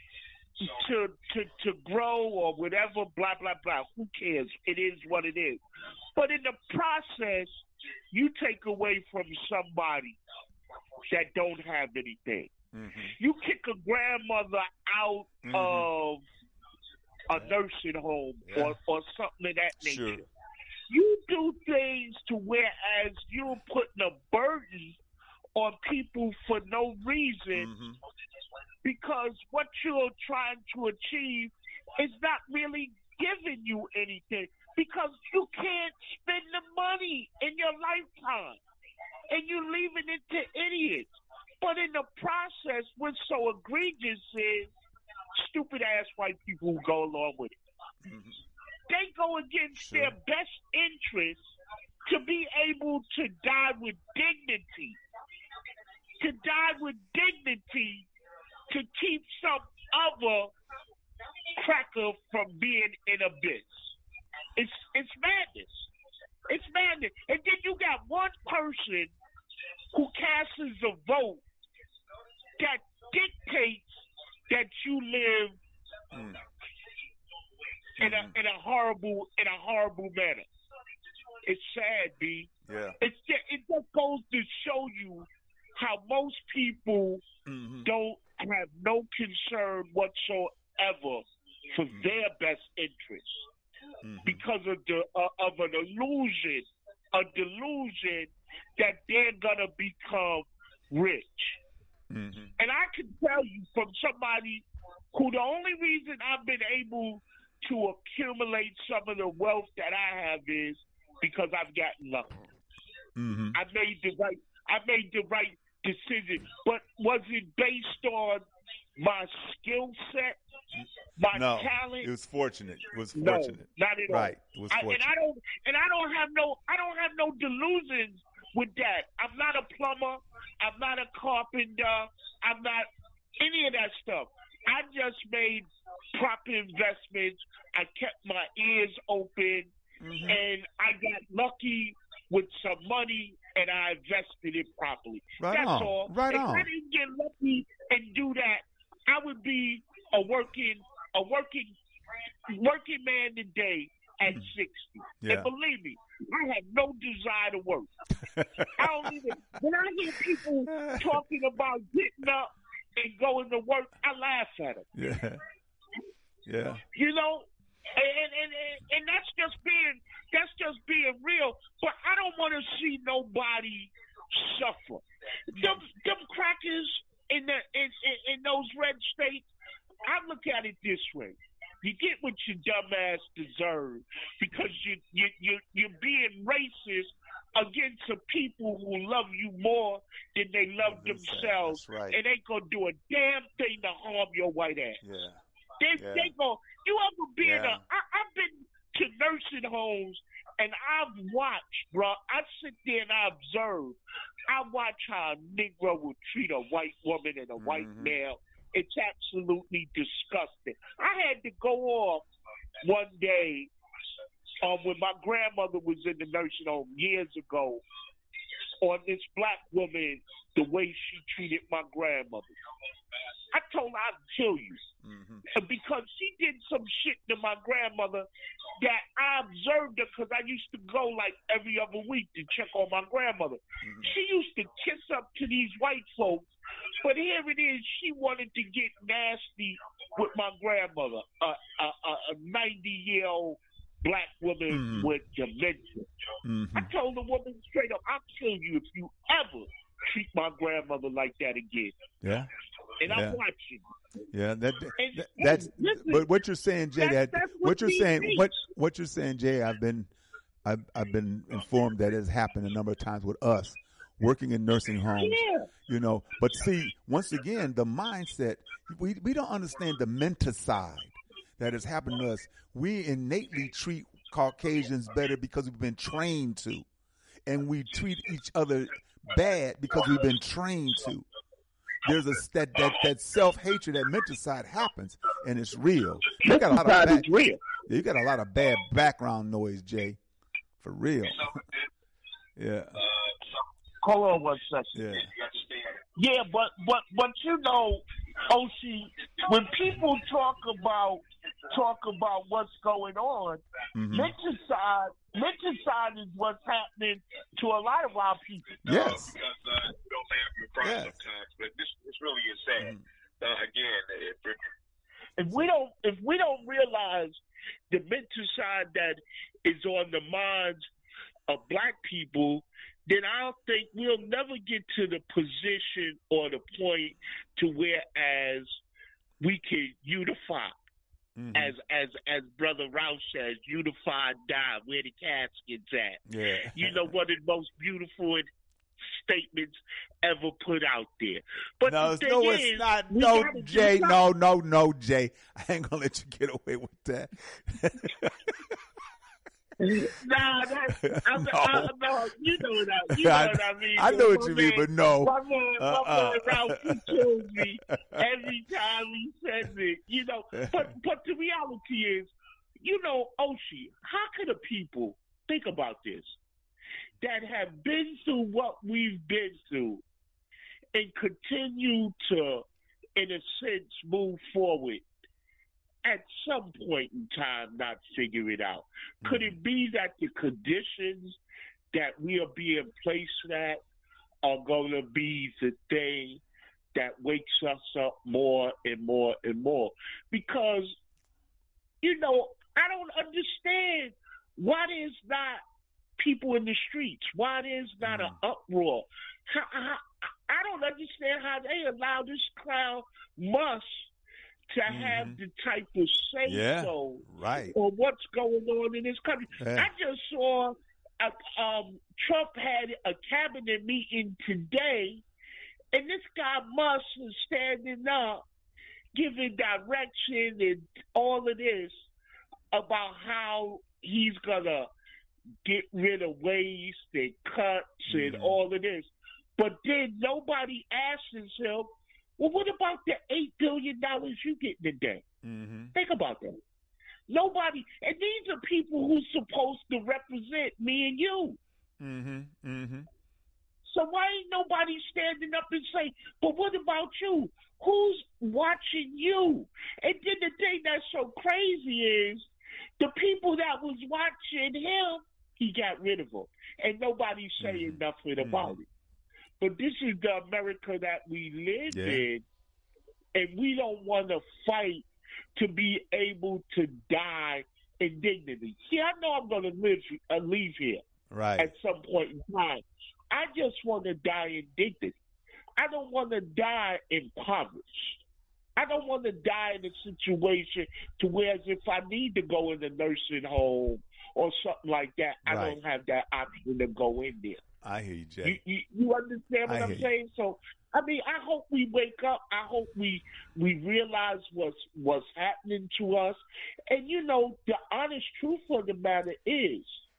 to grow or whatever, blah, blah, blah. Who cares? It is what it is. But in the process, you take away from somebody that don't have anything. Mm-hmm. You kick a grandmother out of a nursing home or something of that nature. Sure. You do things to whereas you're putting a burden on people for no reason because what you're trying to achieve is not really giving you anything because you can't spend the money in your lifetime and you're leaving it to idiots. But in the process, what's so egregious is stupid-ass white people who go along with it. Mm-hmm. They go against their best interest to be able to die with dignity. To die with dignity to keep some other cracker from being in abyss. It's madness. It's madness. And then you got one person who casts a vote that dictates that you live in a horrible manner. It's sad, B. Yeah. It just goes to show you how most people don't have no concern whatsoever for their best interests because of an illusion, a delusion that they're gonna become rich. And I can tell you from somebody who the only reason I've been able to accumulate some of the wealth that I have is because I've gotten lucky. I made the right decision, but was it based on my skill set, my talent? It was fortunate. No, not at all. Right, it was fortunate. I don't have no delusions with that. I'm not a plumber. I'm not a carpenter. I'm not any of that stuff. I just made proper investments. I kept my ears open, and I got lucky with some money, and I invested it properly. That's all. If I didn't get lucky and do that, I would be a working man today at 60. Yeah. And believe me, I have no desire to work. I don't even. When I hear people talking about getting up and going to work, I laugh at them. Yeah. You know, and that's just being real. But I don't want to see nobody suffer. Them crackers in those red states. I look at it this way. You get what your dumb ass deserve because you're being racist against the people who love you more than they love themselves. That's right. And they gonna do a damn thing to harm your white ass. They go. You ever been? I've been to nursing homes and I've watched, bro. I sit there and I observe. I watch how a Negro would treat a white woman and a white male. It's absolutely disgusting. I had to go off one day when my grandmother was in the nursing home years ago on this black woman, the way she treated my grandmother. I told her I'd kill you. Because she did some shit to my grandmother that I observed her because I used to go like every other week to check on my grandmother. She used to kiss up to these white folks, but here it is, she wanted to get nasty with my grandmother, a 90-year-old black woman with dementia. I told the woman straight up, I'll kill you if you ever treat my grandmother like that again. Yeah. And I'm watching. Yeah, that's. But what you're saying, Jay, what you're saying, Jay, I've been informed that has happened a number of times with us working in nursing homes. Yeah. You know, but see, once again, the mindset, we don't understand the mental side that has happened to us. We innately treat Caucasians better because we've been trained to, and we treat each other bad because we've been trained to. There's that self-hatred, that mental side happens, and it's real. You got a lot of bad background noise, Jay, for real. Yeah. Hold on one second. Yeah, but you know, Oshie, when people talk about what's going on, mental side is what's happening to a lot of our people. Yes. Because we don't laugh and cry sometimes, but this really is sad. Again, if we don't realize the mental side that is on the minds of black people, then I don't think we'll never get to the position or the point to whereas we can unify. As Brother Roush says, unify, die, where the casket's at. Yeah. You know, one of the most beautiful statements ever put out there. But it's not. No, Jay. No, Jay. I ain't gonna let you get away with that. No, you know what I mean. I know what you mean, but no. My man Ralph, he kills me every time he says it. You know, but the reality is, you know, Oshie, how could the people think about this that have been through what we've been through and continue to, in a sense, move forward? At some point in time, not figure it out. Could it be that the conditions that we are being placed at are going to be the thing that wakes us up more and more and more? Because, you know, I don't understand why there's not people in the streets, why there's not an uproar. I don't understand how they allow this clown Musk to have the type of say-so on what's going on in this country. I just saw Trump had a cabinet meeting today, and this guy Musk is standing up, giving direction and all of this about how he's going to get rid of waste and cuts and all of this. But then nobody asks him, well, what about the $8 billion you get today? Think about that. Nobody, and these are people who's supposed to represent me and you. So why ain't nobody standing up and say, but what about you? Who's watching you? And then the thing that's so crazy is the people that was watching him, he got rid of them. And nobody's saying nothing about it. But this is the America that we live in, and we don't want to fight to be able to die in dignity. See, I know I'm going to leave here at some point in time. I just want to die in dignity. I don't want to die impoverished. I don't want to die in a situation to where if I need to go in a nursing home or something like that, I don't have that option to go in there. I hear you, Jay. You understand what I'm saying? So, I mean, I hope we wake up. I hope we realize what's happening to us. And, you know, the honest truth of the matter is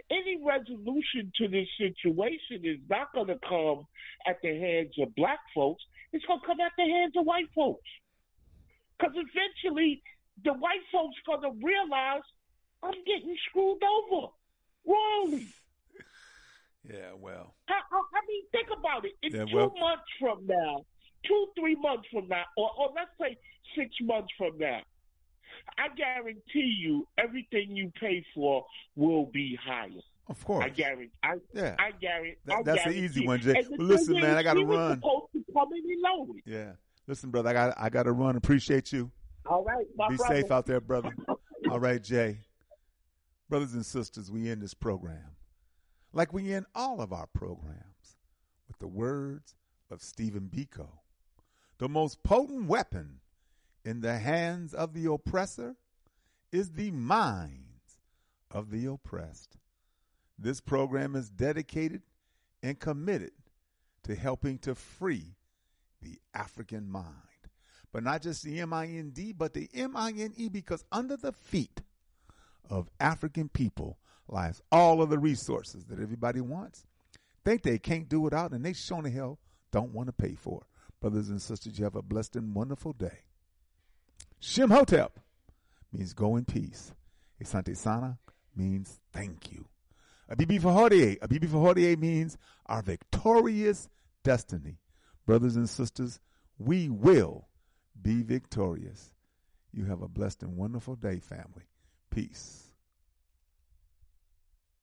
any resolution to this situation is not going to come at the hands of black folks. It's going to come at the hands of white folks. Because eventually, the white folks going to realize I'm getting screwed over royally. Yeah, well. I mean, think about it. In 2 months from now, 3 months from now, or let's say 6 months from now, I guarantee you everything you pay for will be higher. Of course. I guarantee. That's the easy one, Jay. Well, listen, man, I got to run. Supposed to come in and load it. Yeah. Listen, brother, I got to run. Appreciate you. All right, Be safe out there, brother. All right, Jay. Brothers and sisters, we end this program, like we end all of our programs, with the words of Stephen Biko. The most potent weapon in the hands of the oppressor is the minds of the oppressed. This program is dedicated and committed to helping to free the African mind. But not just the M-I-N-D, but the M-I-N-E, because under the feet of African people lies all of the resources that everybody wants, think they can't do without, and they sure the hell don't want to pay for. Brothers and sisters, you have a blessed and wonderful day. Shem Hotep means go in peace. Asante Sana means thank you. Abibi Fahodie means our victorious destiny. Brothers and sisters, we will be victorious. You have a blessed and wonderful day, family. Peace.